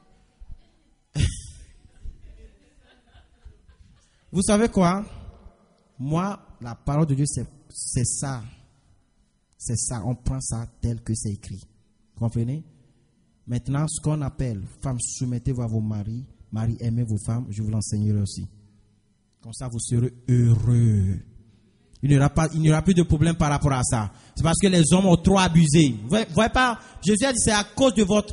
Vous savez quoi? Moi, la parole de Dieu, c'est ça. C'est ça. On prend ça tel que c'est écrit. Comprenez? Maintenant, ce qu'on appelle, femmes, soumettez-vous à vos maris. Maris, aimez vos femmes. Je vous l'enseignerai aussi. Comme ça, vous serez heureux. Il n'y aura plus de problème par rapport à ça. C'est parce que les hommes ont trop abusé. Vous voyez pas? Jésus a dit, c'est à cause de votre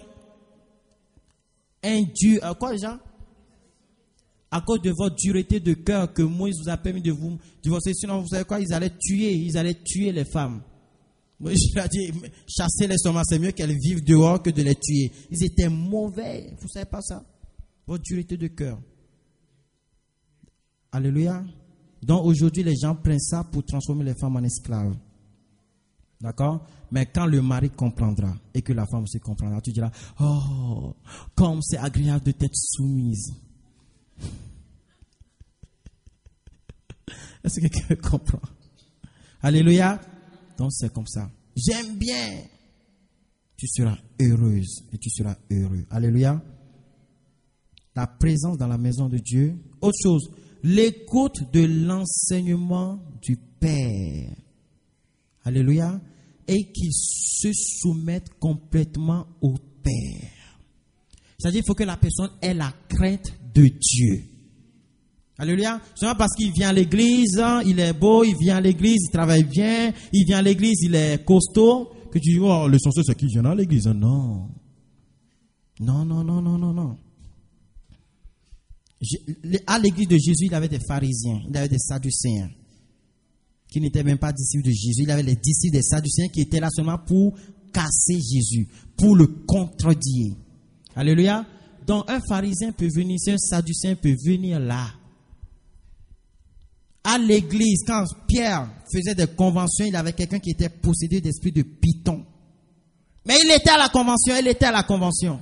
quoi déjà? À cause de votre dureté de cœur que Moïse vous a permis de vous divorcer. Sinon, vous savez quoi? Ils allaient tuer les femmes. Moïse a dit, chasser les femmes, c'est mieux qu'elles vivent dehors que de les tuer. Ils étaient mauvais. Vous ne savez pas ça? Votre dureté de cœur. Alléluia. Donc aujourd'hui, les gens prennent ça pour transformer les femmes en esclaves. D'accord? Mais quand le mari comprendra et que la femme aussi comprendra, tu diras, oh, comme c'est agréable de t'être soumise. Est-ce que quelqu'un comprend? Alléluia. Donc c'est comme ça. J'aime bien. Tu seras heureuse et tu seras heureux. Alléluia. La présence dans la maison de Dieu. Autre chose, l'écoute de l'enseignement du Père. Alléluia. Et qu'ils se soumettent complètement au Père. C'est-à-dire qu'il faut que la personne ait la crainte de Dieu. Alléluia. C'est pas parce qu'il vient à l'église, il est beau, il vient à l'église, il travaille bien, il vient à l'église, il est costaud, que tu dis, oh, le censé c'est qui vient à l'église. Non. Non. À l'église de Jésus, il avait des pharisiens, il avait des sadducéens, qui n'étaient même pas disciples de Jésus. Il avait les disciples des sadducéens qui étaient là seulement pour casser Jésus, pour le contredire. Alléluia. Donc un pharisien peut venir, un sadducéen peut venir là. À l'église, quand Pierre faisait des conventions, il avait quelqu'un qui était possédé d'esprit de python. Mais il était à la convention,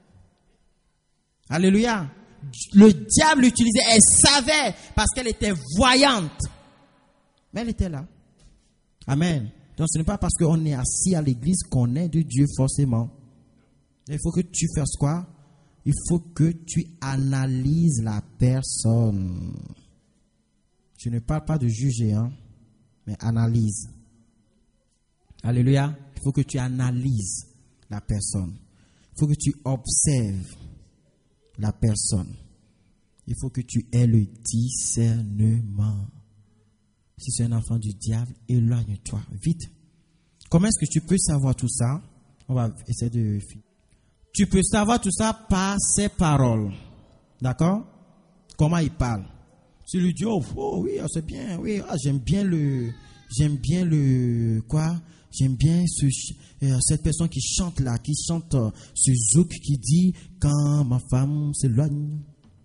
Alléluia. Le diable l'utilisait, elle savait parce qu'elle était voyante. Mais elle était là. Amen. Donc ce n'est pas parce qu'on est assis à l'église qu'on est de Dieu forcément. Il faut que tu fasses quoi? Il faut que tu analyses la personne. Je ne parle pas de juger, mais analyse. Alléluia. Il faut que tu analyses la personne. Il faut que tu observes la personne. Il faut que tu aies le discernement. Si c'est un enfant du diable, éloigne-toi. Vite. Comment est-ce que tu peux savoir tout ça? On va essayer de... Tu peux savoir tout ça par ses paroles. D'accord? Comment il parle. Si lui dit, oh oui, c'est bien, oui, j'aime bien j'aime bien j'aime bien cette personne qui chante là, qui chante ce zouk qui dit quand ma femme s'éloigne.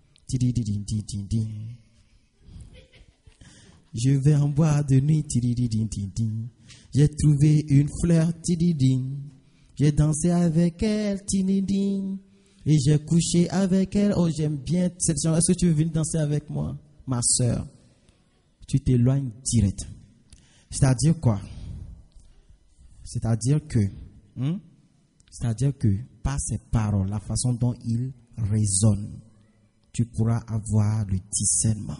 Je vais en boire de nuit. J'ai trouvé une fleur. J'ai dansé avec elle. Et j'ai couché avec elle. Oh, j'aime bien cette chanson. Est-ce que tu veux venir danser avec moi, ma soeur? Tu t'éloignes direct. C'est-à-dire quoi? C'est-à-dire que par ces paroles, la façon dont il résonne, tu pourras avoir le discernement.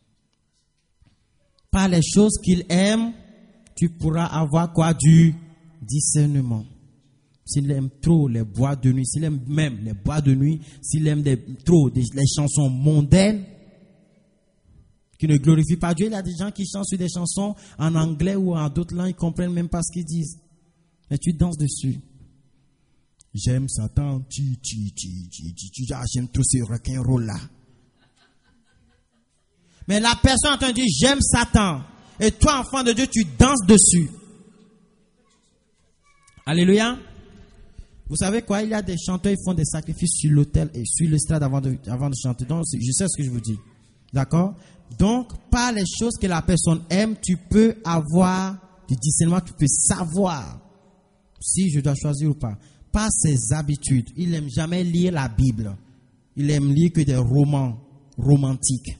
Par les choses qu'il aime, tu pourras avoir quoi? Du discernement. S'il aime trop les boîtes de nuit, s'il aime même les boîtes de nuit, s'il aime trop les chansons mondaines qui ne glorifient pas Dieu, il y a des gens qui chantent sur des chansons en anglais ou en d'autres langues, ils ne comprennent même pas ce qu'ils disent. Mais tu danses dessus. J'aime Satan, j'aime trop ce rock'n'roll là. Mais la personne a entendu j'aime Satan. Et toi, enfant de Dieu, tu danses dessus. Alléluia. Vous savez quoi? Il y a des chanteurs, ils font des sacrifices sur l'autel et sur le stade avant de chanter. Donc, je sais ce que je vous dis. D'accord? Donc, par les choses que la personne aime, tu peux avoir du discernement, tu peux savoir si je dois choisir ou pas. Par ses habitudes. Il n'aime jamais lire la Bible. Il aime lire que des romans romantiques.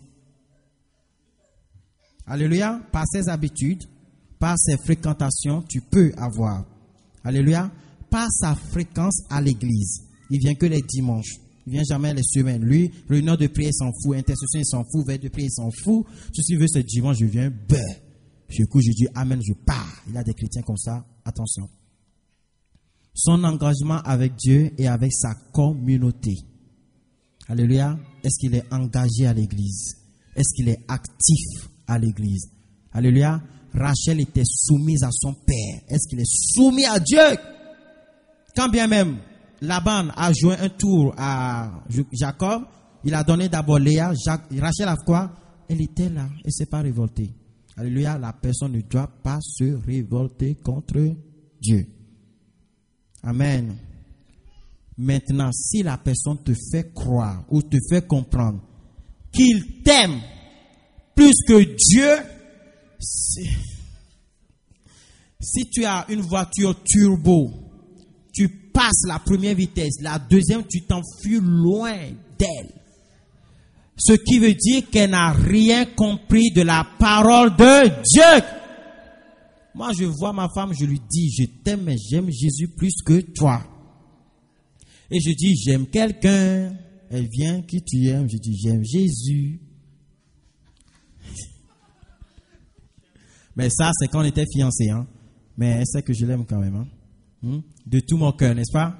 Alléluia. Par ses habitudes, par ses fréquentations, tu peux avoir. Alléluia. Par sa fréquence à l'église. Il vient que les dimanches. Il vient jamais les semaines. Lui, réunion de prière, il s'en fout. Intercession, il s'en fout. Veille de prière, il s'en fout. Tout ce qu'il veut, c'est dimanche, je viens, je couche, je dis amen, je pars. Il y a des chrétiens comme ça. Attention. Son engagement avec Dieu et avec sa communauté. Alléluia. Est-ce qu'il est engagé à l'église? Est-ce qu'il est actif à l'église? Alléluia. Rachel était soumise à son père. Est-ce qu'il est soumis à Dieu? Quand bien même Laban a joué un tour à Jacob, il a donné d'abord Léa. Rachel a quoi? Elle était là. Elle ne s'est pas révoltée. Alléluia. La personne ne doit pas se révolter contre Dieu. Amen. Maintenant, si la personne te fait croire ou te fait comprendre qu'il t'aime plus que Dieu, si tu as une voiture turbo, tu passes la première vitesse, la deuxième, tu t'enfuis loin d'elle. Ce qui veut dire qu'elle n'a rien compris de la parole de Dieu. Moi, je vois ma femme, je lui dis, je t'aime, mais j'aime Jésus plus que toi. Et je dis, j'aime quelqu'un. Elle vient, qui tu aimes? Je dis, j'aime Jésus. Mais ça, c'est quand on était fiancés. Hein? Mais elle sait que je l'aime quand même. Hein? De tout mon cœur, n'est-ce pas?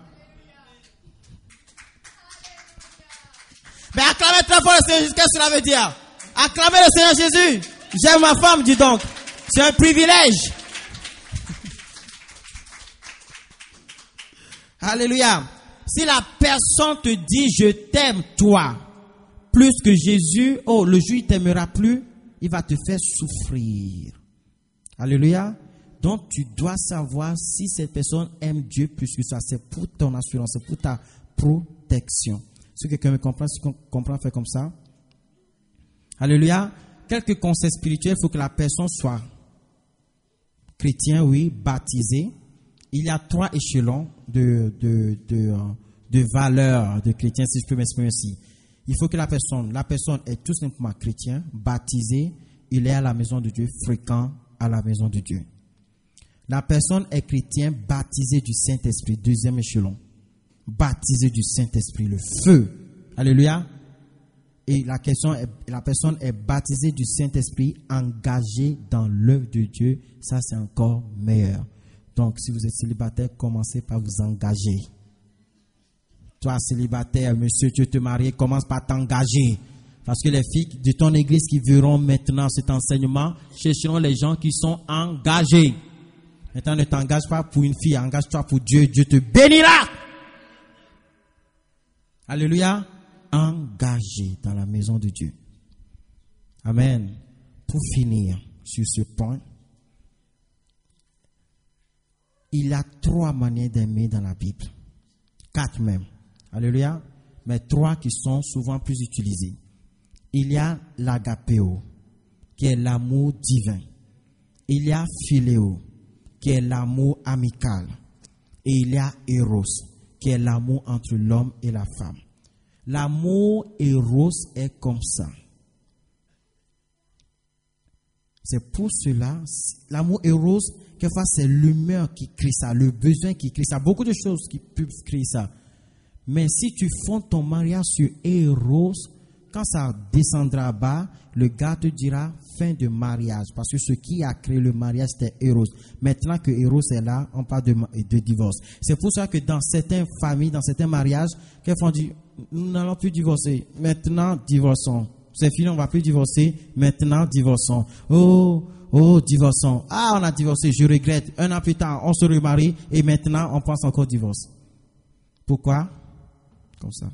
Mais acclamez très fort le Seigneur Jésus. Qu'est-ce que cela veut dire? Acclamez le Seigneur Jésus. J'aime ma femme, dis donc. C'est un privilège. Alléluia. Si la personne te dit je t'aime toi plus que Jésus, oh le jour il t'aimera plus, il va te faire souffrir. Alléluia. Donc tu dois savoir si cette personne aime Dieu plus que ça. C'est pour ton assurance, c'est pour ta protection. Si quelqu'un me comprend, si quelqu'un comprend, fait comme ça. Alléluia. Quelques conseils spirituels, il faut que la personne soit chrétien, oui, baptisé. Il y a 3 échelons de valeur de chrétien, si je peux m'exprimer ainsi. Il faut que la personne est tout simplement chrétien, baptisé, il est à la maison de Dieu, fréquent à la maison de Dieu. La personne est chrétien, baptisé du Saint-Esprit, 2e échelon. Baptisé du Saint-Esprit, le feu. Alléluia. Et la personne est baptisée du Saint-Esprit, engagée dans l'œuvre de Dieu. Ça, c'est encore meilleur. Donc, si vous êtes célibataire, commencez par vous engager. Toi, célibataire, monsieur, tu veux te marier, commence par t'engager. Parce que les filles de ton église qui verront maintenant cet enseignement, chercheront les gens qui sont engagés. Maintenant, ne t'engage pas pour une fille, engage-toi pour Dieu. Dieu te bénira. Alléluia. Engagé dans la maison de Dieu. Amen. Pour finir sur ce point, Il y a 3 manières d'aimer dans la Bible. 4 même. Alléluia. Mais 3 qui sont souvent plus utilisées. Il y a l'agapéo, qui est l'amour divin. Il y a philéo, qui est l'amour amical. Et il y a éros, qui est l'amour entre l'homme et la femme. L'amour éros est comme ça. C'est pour cela, l'amour éros, quelquefois c'est l'humeur qui crée ça, le besoin qui crée ça, beaucoup de choses qui peuvent créer ça. Mais si tu fondes ton mariage sur éros, quand ça descendra bas, le gars te dira fin de mariage. Parce que ce qui a créé le mariage, c'était Eros. Maintenant que Eros est là, on parle de divorce. C'est pour ça que dans certaines familles, dans certains mariages, quelquefois on dit, nous n'allons plus divorcer. Maintenant, divorçons. C'est fini, on ne va plus divorcer. Maintenant, divorçons. Oh, divorçons. Ah, on a divorcé, je regrette. 1 an plus tard, on se remarie et maintenant, on pense encore au divorce. Pourquoi? Comme ça.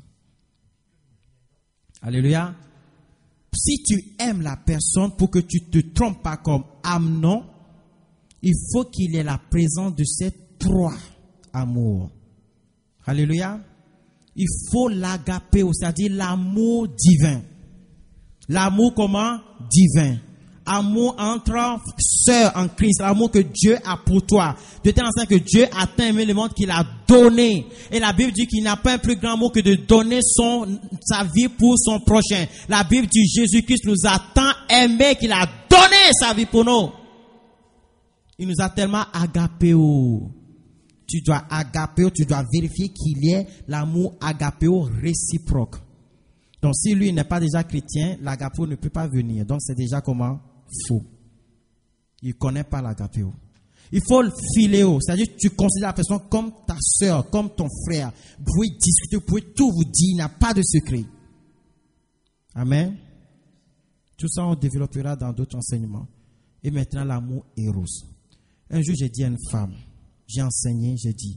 Alléluia. Si tu aimes la personne pour que tu ne te trompes pas comme Amnon, il faut qu'il y ait la présence de ces 3 amours. Alléluia. Il faut l'agapéo, c'est-à-dire l'amour divin. L'amour comment? Divin. Amour entre sœurs en Christ, l'amour que Dieu a pour toi. De telle sorte que Dieu a tant aimé le monde qu'il a donné. Et la Bible dit qu'il n'a pas un plus grand amour que de donner sa vie pour son prochain. La Bible dit Jésus-Christ nous a tant aimé qu'il a donné sa vie pour nous. Il nous a tellement agapéo. Tu dois agapéo, tu dois vérifier qu'il y ait l'amour agapéo réciproque. Donc si lui n'est pas déjà chrétien, l'agapéo ne peut pas venir. Donc c'est déjà comment? Faux. Il ne connaît pas l'agapéo. Il faut le philéo, c'est-à-dire que tu considères la personne comme ta soeur, comme ton frère. Vous pouvez discuter, vous pouvez tout vous dire, il n'y a pas de secret. Amen. Tout ça, on développera dans d'autres enseignements. Et maintenant, l'amour éros. Un jour, j'ai dit à une femme, j'ai enseigné, j'ai dit,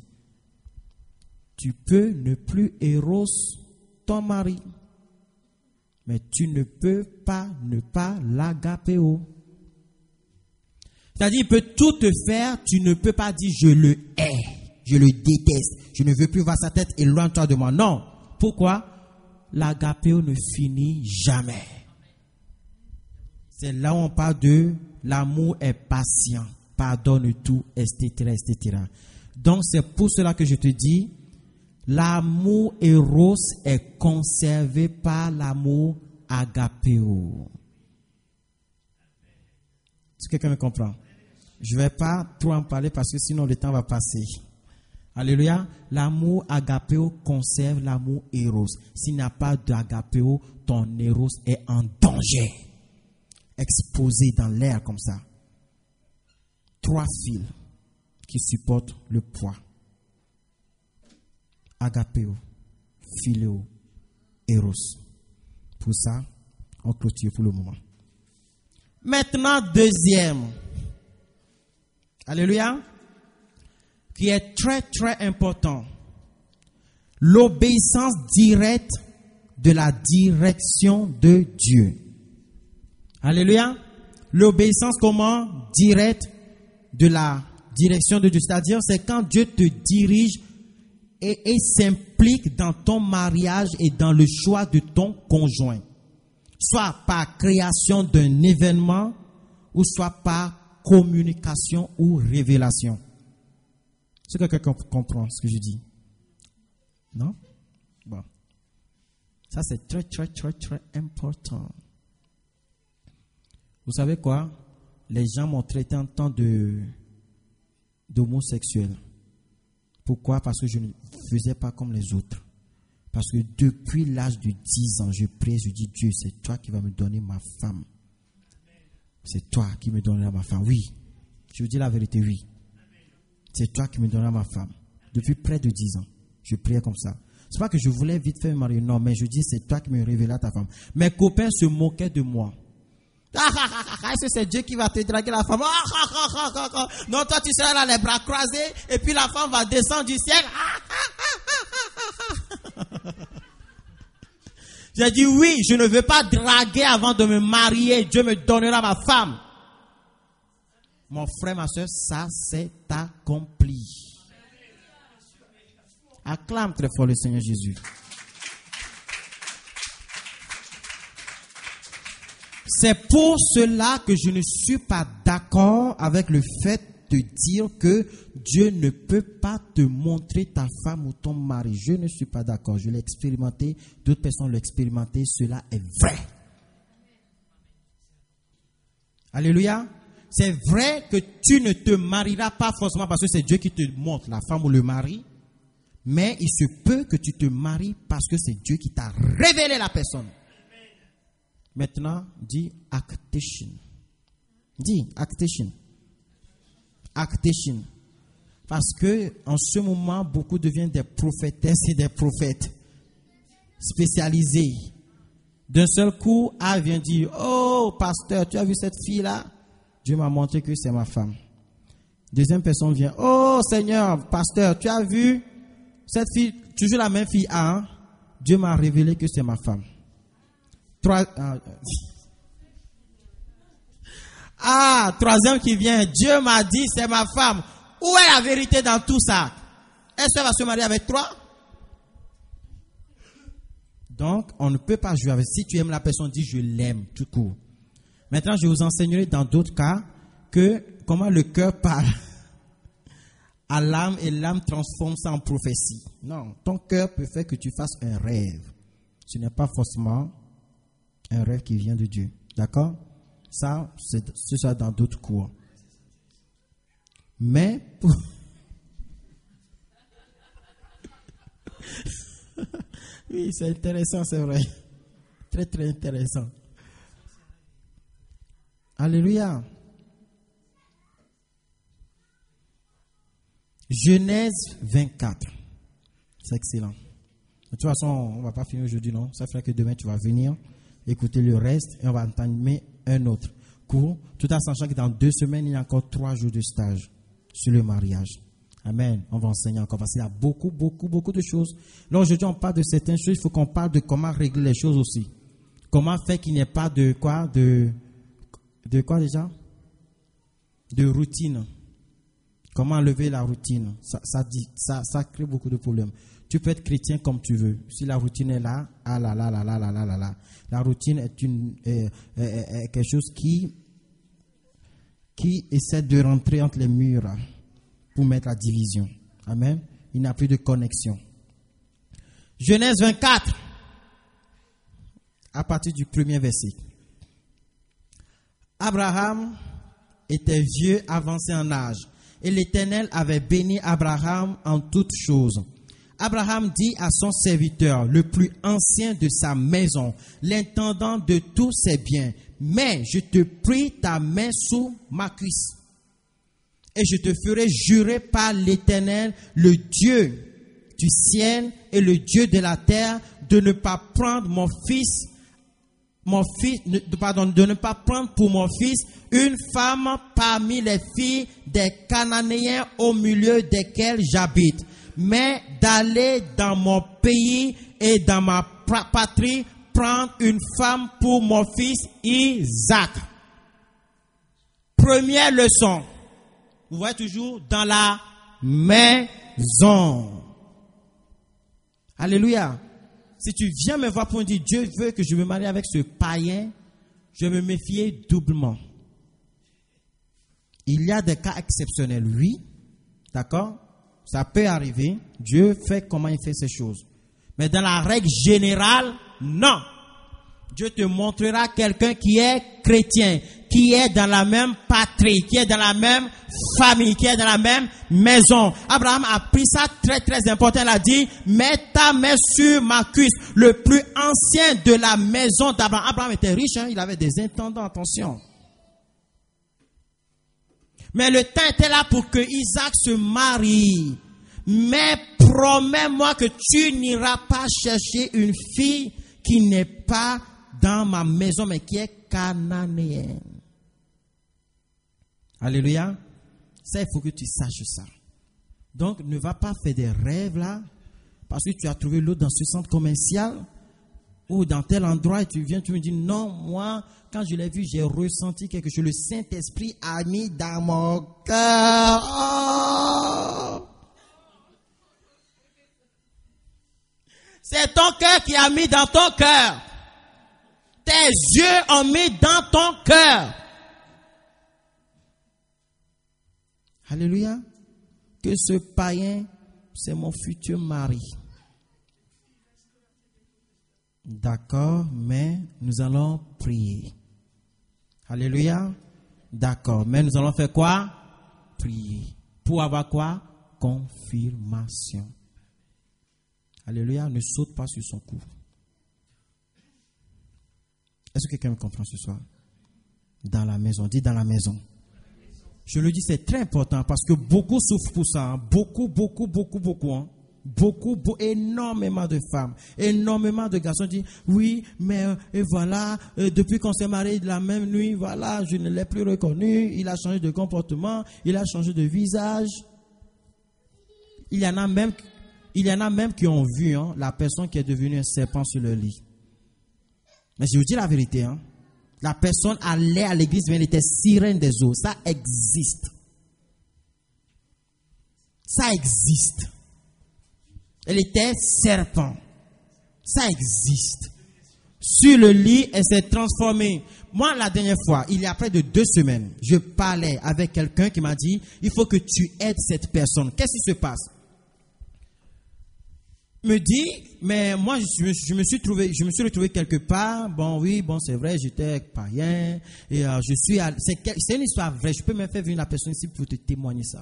tu peux ne plus éros ton mari. Mais tu ne peux pas ne pas l'agapéo. C'est-à-dire, il peut tout te faire, tu ne peux pas dire je le hais, je le déteste, je ne veux plus voir sa tête, éloigne-toi de moi. Non. Pourquoi? L'agapéo ne finit jamais. C'est là où on parle de l'amour est patient, pardonne tout, etc., etc. Donc c'est pour cela que je te dis, l'amour éros est conservé par l'amour agapéo. Est-ce que quelqu'un me comprend? Je ne vais pas trop en parler parce que sinon le temps va passer. Alléluia. L'amour agapéo conserve l'amour éros. S'il n'y a pas d'agapéo, ton éros est en danger. Exposé dans l'air comme ça. 3 fils qui supportent le poids. Agapéo, philéo, éros. Pour ça, on clôture pour le moment. Maintenant, deuxième. Alléluia. Qui est très très important. L'obéissance directe de la direction de Dieu. Alléluia. L'obéissance comment? Directe de la direction de Dieu. C'est-à-dire, c'est quand Dieu te dirige et s'implique dans ton mariage et dans le choix de ton conjoint. Soit par création d'un événement, ou soit par communication ou révélation. Est-ce que quelqu'un comprend ce que je dis? Non? Bon. Ça, c'est très, très, très, très important. Vous savez quoi? Les gens m'ont traité en tant d'homosexuel. Pourquoi? Parce que je ne faisais pas comme les autres. Parce que depuis l'âge de 10 ans, je prie, je dis, Dieu, c'est toi qui vas me donner ma femme. C'est toi qui me donneras ma femme. Oui. Je vous dis la vérité, oui. C'est toi qui me donneras ma femme. Depuis près de 10 ans, je priais comme ça. C'est pas que je voulais vite faire me marier, non, mais je dis, c'est toi qui me révélas ta femme. Mes copains se moquaient de moi. Est-ce que c'est Dieu qui va te draguer la femme? Non, toi tu seras là les bras croisés et puis la femme va descendre du ciel. J'ai dit oui, je ne veux pas draguer avant de me marier. Dieu me donnera ma femme. Mon frère, ma soeur, ça s'est accompli. Acclame très fort le Seigneur Jésus. C'est pour cela que je ne suis pas d'accord avec le fait de dire que Dieu ne peut pas te montrer ta femme ou ton mari. Je ne suis pas d'accord. Je l'ai expérimenté. D'autres personnes l'ont expérimenté. Cela est vrai. Alléluia. C'est vrai que tu ne te marieras pas forcément parce que c'est Dieu qui te montre la femme ou le mari. Mais il se peut que tu te maries parce que c'est Dieu qui t'a révélé la personne. Maintenant, dis actation. Dis actation. Actation. Parce que en ce moment, beaucoup deviennent des prophétesses et des prophètes spécialisés. D'un seul coup, A vient dire, oh pasteur, tu as vu cette fille-là? Dieu m'a montré que c'est ma femme. Deuxième personne vient, oh Seigneur, pasteur, tu as vu cette fille, toujours la même fille A, hein? Dieu m'a révélé que c'est ma femme. Troisième qui vient, Dieu m'a dit c'est ma femme. Où est la vérité dans tout ça? Est-ce qu'elle va se marier avec toi? Donc, on ne peut pas jouer avec. Si tu aimes la personne, dis je l'aime, tout court. Maintenant, je vous enseignerai dans d'autres cas que comment le cœur parle à l'âme et l'âme transforme ça en prophétie. Non, ton cœur peut faire que tu fasses un rêve. Ce n'est pas forcément un rêve qui vient de Dieu. D'accord? Ça, c'est ça dans d'autres cours. Mais, oui, c'est intéressant, c'est vrai. Très, très intéressant. Alléluia. Genèse 24. C'est excellent. De toute façon, on ne va pas finir aujourd'hui, non? Ça fera que demain, tu vas venir écouter le reste et on va entamer un autre cours, tout en sachant que dans 2 semaines, il y a encore 3 jours de stage sur le mariage. Amen. On va enseigner encore parce qu'il y a beaucoup de choses. Là, aujourd'hui, on parle de certaines choses. Il faut qu'on parle de comment régler les choses aussi. Comment faire qu'il n'y ait pas de quoi? De quoi déjà? De routine. Comment enlever la routine? Ça crée beaucoup de problèmes. Tu peux être chrétien comme tu veux. Si la routine est là, la routine est quelque chose qui essaie de rentrer entre les murs pour mettre la division. Amen. Il n'y a plus de connexion. Genèse 24, à partir du 1er verset. Abraham était vieux, avancé en âge, et l'Éternel avait béni Abraham en toutes choses. Abraham dit à son serviteur, le plus ancien de sa maison, l'intendant de tous ses biens, mais je te prie ta main sous ma cuisse, et je te ferai jurer par l'Éternel, le Dieu du ciel et le Dieu de la terre, de ne pas prendre de ne pas prendre pour mon fils une femme parmi les filles des Cananéens au milieu desquels j'habite, mais d'aller dans mon pays et dans ma patrie prendre une femme pour mon fils Isaac. Première leçon. Vous voyez toujours dans la maison. Alléluia. Si tu viens me voir pour me dire Dieu veut que je me marie avec ce païen, je vais me méfier doublement. Il y a des cas exceptionnels, oui. D'accord? Ça peut arriver. Dieu fait comment il fait ces choses. Mais dans la règle générale, non. Dieu te montrera quelqu'un qui est chrétien, qui est dans la même patrie, qui est dans la même famille, qui est dans la même maison. Abraham a pris ça très très important. Il a dit, mets ta main sur ma cuisse. Le plus ancien de la maison d'Abraham. Abraham était riche, hein? Il avait des intendants, attention. Mais le temps était là pour que Isaac se marie. Mais promets-moi que tu n'iras pas chercher une fille qui n'est pas dans ma maison, mais qui est cananéenne. Alléluia. Ça, il faut que tu saches ça. Donc, ne va pas faire des rêves là, parce que tu as trouvé l'autre dans ce centre commercial. Ou dans tel endroit, et tu viens, tu me dis, non, moi, quand je l'ai vu, j'ai ressenti quelque chose. Le Saint-Esprit a mis dans mon cœur. Oh! C'est ton cœur qui a mis dans ton cœur. Tes yeux ont mis dans ton cœur. Alléluia. Que ce païen, c'est mon futur mari. D'accord, mais nous allons prier. Alléluia. D'accord, mais nous allons faire quoi? Prier. Pour avoir quoi? Confirmation. Alléluia, ne saute pas sur son cou. Est-ce que quelqu'un me comprend ce soir? Dans la maison, dis dans la maison. Je le dis, c'est très important parce que beaucoup souffrent pour ça. Hein. Beaucoup. Hein. Énormément de femmes, énormément de garçons disent, oui, mais et voilà, depuis qu'on s'est mariés de la même nuit, voilà, je ne l'ai plus reconnu, il a changé de comportement, il a changé de visage. Il y en a même qui ont vu la personne qui est devenue un serpent sur le lit. Mais je vous dis la vérité, la personne allait à l'église, mais elle était sirène des eaux. Ça existe. Ça existe. Elle était serpent. Ça existe. Sur le lit, elle s'est transformée. Moi, la dernière fois, il y a près de 2 semaines, je parlais avec quelqu'un qui m'a dit, il faut que tu aides cette personne. Qu'est-ce qui se passe? Me dit, mais moi, je me suis retrouvé quelque part. Bon, oui, bon, c'est vrai, j'étais païen. Et je suis c'est une histoire vraie. Je peux même faire venir la personne ici pour te témoigner ça.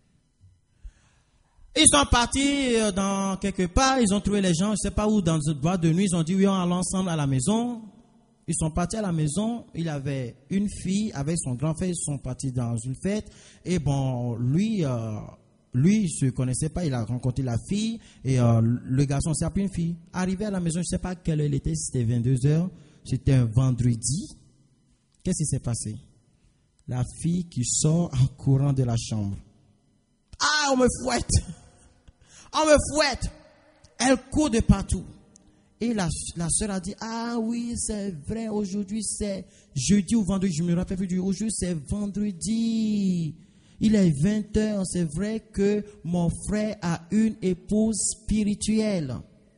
Ils sont partis dans quelque part, ils ont trouvé les gens, je ne sais pas où, dans une boîte de nuit, ils ont dit, oui, on allait ensemble à la maison. Ils sont partis à la maison, il avait une fille avec son grand frère, ils sont partis dans une fête. Et bon, lui, il ne se connaissait pas, il a rencontré la fille, et le garçon s'est appelé une fille. Arrivé à la maison, je ne sais pas quelle heure il était, c'était 22h, c'était un vendredi. Qu'est-ce qui s'est passé? La fille qui sort en courant de la chambre. Ah, on me fouette! On me fouette. Elle court de partout. Et la sœur a dit, ah oui, c'est vrai, aujourd'hui c'est jeudi ou vendredi, je me rappelle plus, aujourd'hui c'est vendredi. Il est 20h, c'est vrai que mon frère a une épouse spirituelle.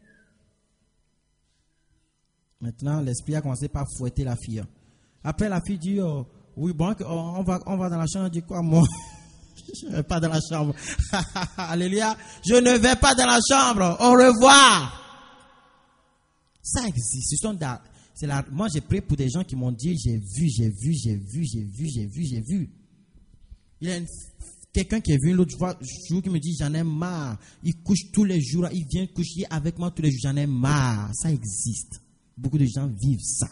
Maintenant, l'esprit a commencé par fouetter la fille. Après, la fille dit, oh, oui, bon, on va dans la chambre, elle dit quoi, moi? Je ne vais pas dans la chambre. Alléluia. Je ne vais pas dans la chambre. Au revoir. Ça existe. Moi, j'ai prié pour des gens qui m'ont dit, j'ai vu. Il y a quelqu'un qui est venu l'autre jour qui me dit, j'en ai marre. Il couche tous les jours. Il vient coucher avec moi tous les jours. J'en ai marre. Ça existe. Beaucoup de gens vivent ça.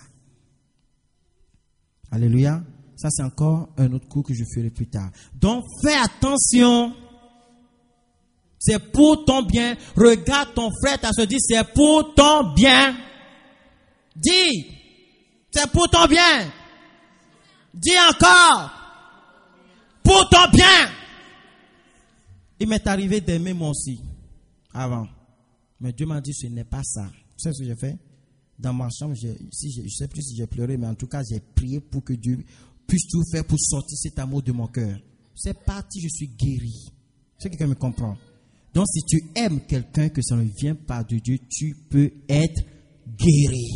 Alléluia. Ça, c'est encore un autre coup que je ferai plus tard. Donc, fais attention. C'est pour ton bien. Regarde ton frère, ta soeur, dis, c'est pour ton bien. Dis, c'est pour ton bien. Dis encore, pour ton bien. Il m'est arrivé d'aimer moi aussi, avant. Mais Dieu m'a dit, ce n'est pas ça. Tu sais ce que j'ai fait? Dans ma chambre, je ne sais plus si j'ai pleuré, mais en tout cas, j'ai prié pour que Dieu puisse tout faire pour sortir cet amour de mon cœur. C'est parti, je suis guéri. Est-ce que quelqu'un me comprend? Donc, si tu aimes quelqu'un que ça ne vient pas de Dieu, tu peux être guéri.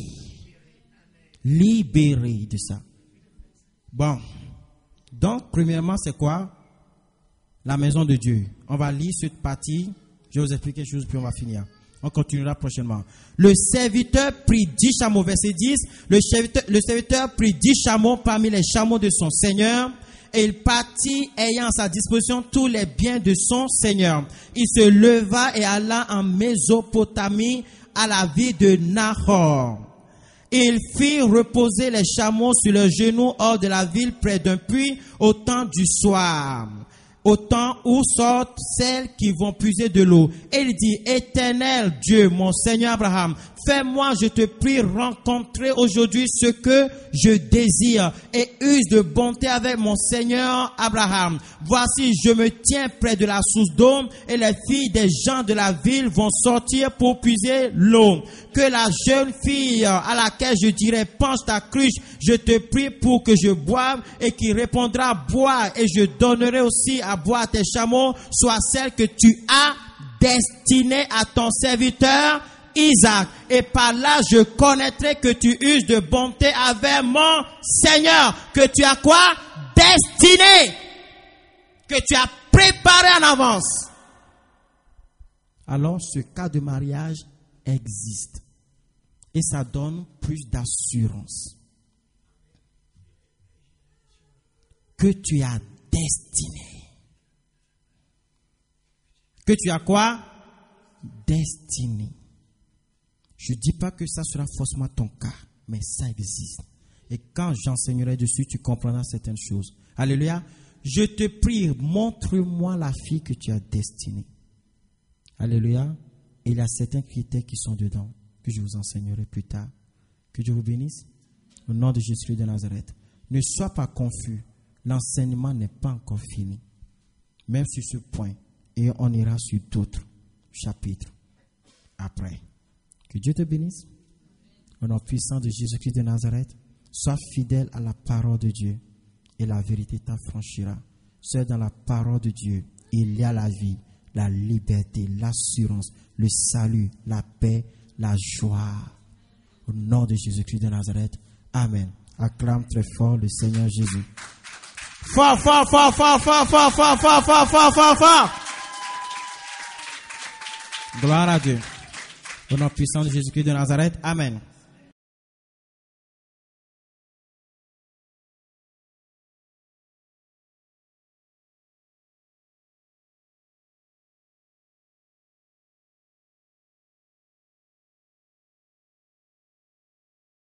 Libéré de ça. Bon. Donc, premièrement, c'est quoi? La maison de Dieu. On va lire cette partie. Je vais vous expliquer quelque chose, puis on va finir. On continuera prochainement. Le serviteur prit 10 chameaux, verset 10. Le serviteur prit 10 chameaux parmi les chameaux de son Seigneur. Et il partit ayant à sa disposition tous les biens de son Seigneur. Il se leva et alla en Mésopotamie à la ville de Nahor. Il fit reposer les chameaux sur leurs genoux hors de la ville près d'un puits au temps du soir. au temps où sortent celles qui vont puiser de l'eau. Et il dit, Éternel Dieu, mon Seigneur Abraham, fais-moi, je te prie, rencontrer aujourd'hui ce que je désire et use de bonté avec mon Seigneur Abraham. Voici, je me tiens près de la source d'eau et les filles des gens de la ville vont sortir pour puiser l'eau. Que la jeune fille à laquelle je dirai, penche ta cruche, je te prie pour que je boive, et qui répondra, bois, et je donnerai aussi à boire à tes chameaux, soit celle que tu as destinée à ton serviteur Isaac. Et par là, je connaîtrai que tu uses de bonté avec mon Seigneur, que tu as quoi? Destiné, que tu as préparé en avance. Alors, ce cas de mariage existe. Et ça donne plus d'assurance. Que tu as destiné. Que tu as quoi? Destiné. Je ne dis pas que ça sera forcément ton cas, mais ça existe. Et quand j'enseignerai dessus, tu comprendras certaines choses. Alléluia. Je te prie, montre-moi la fille que tu as destinée. Alléluia. Et il y a certains critères qui sont dedans, que je vous enseignerai plus tard. Que Dieu vous bénisse. Au nom de Jésus de Nazareth. Ne sois pas confus. L'enseignement n'est pas encore fini. Même sur ce point. Et on ira sur d'autres chapitres après. Que Dieu te bénisse. Au nom puissant de Jésus-Christ de Nazareth. Sois fidèle à la parole de Dieu. Et la vérité t'affranchira. Seul dans la parole de Dieu, il y a la vie, la liberté, l'assurance, le salut, la paix, la joie. Au nom de Jésus-Christ de Nazareth. Amen. Acclame très fort le Seigneur Jésus. Fort, fort, fort, fort, fort, fort, fort, fort, fort, fort, fort, fort. Gloire à Dieu. Au nom puissant de Jésus-Christ de Nazareth. Amen.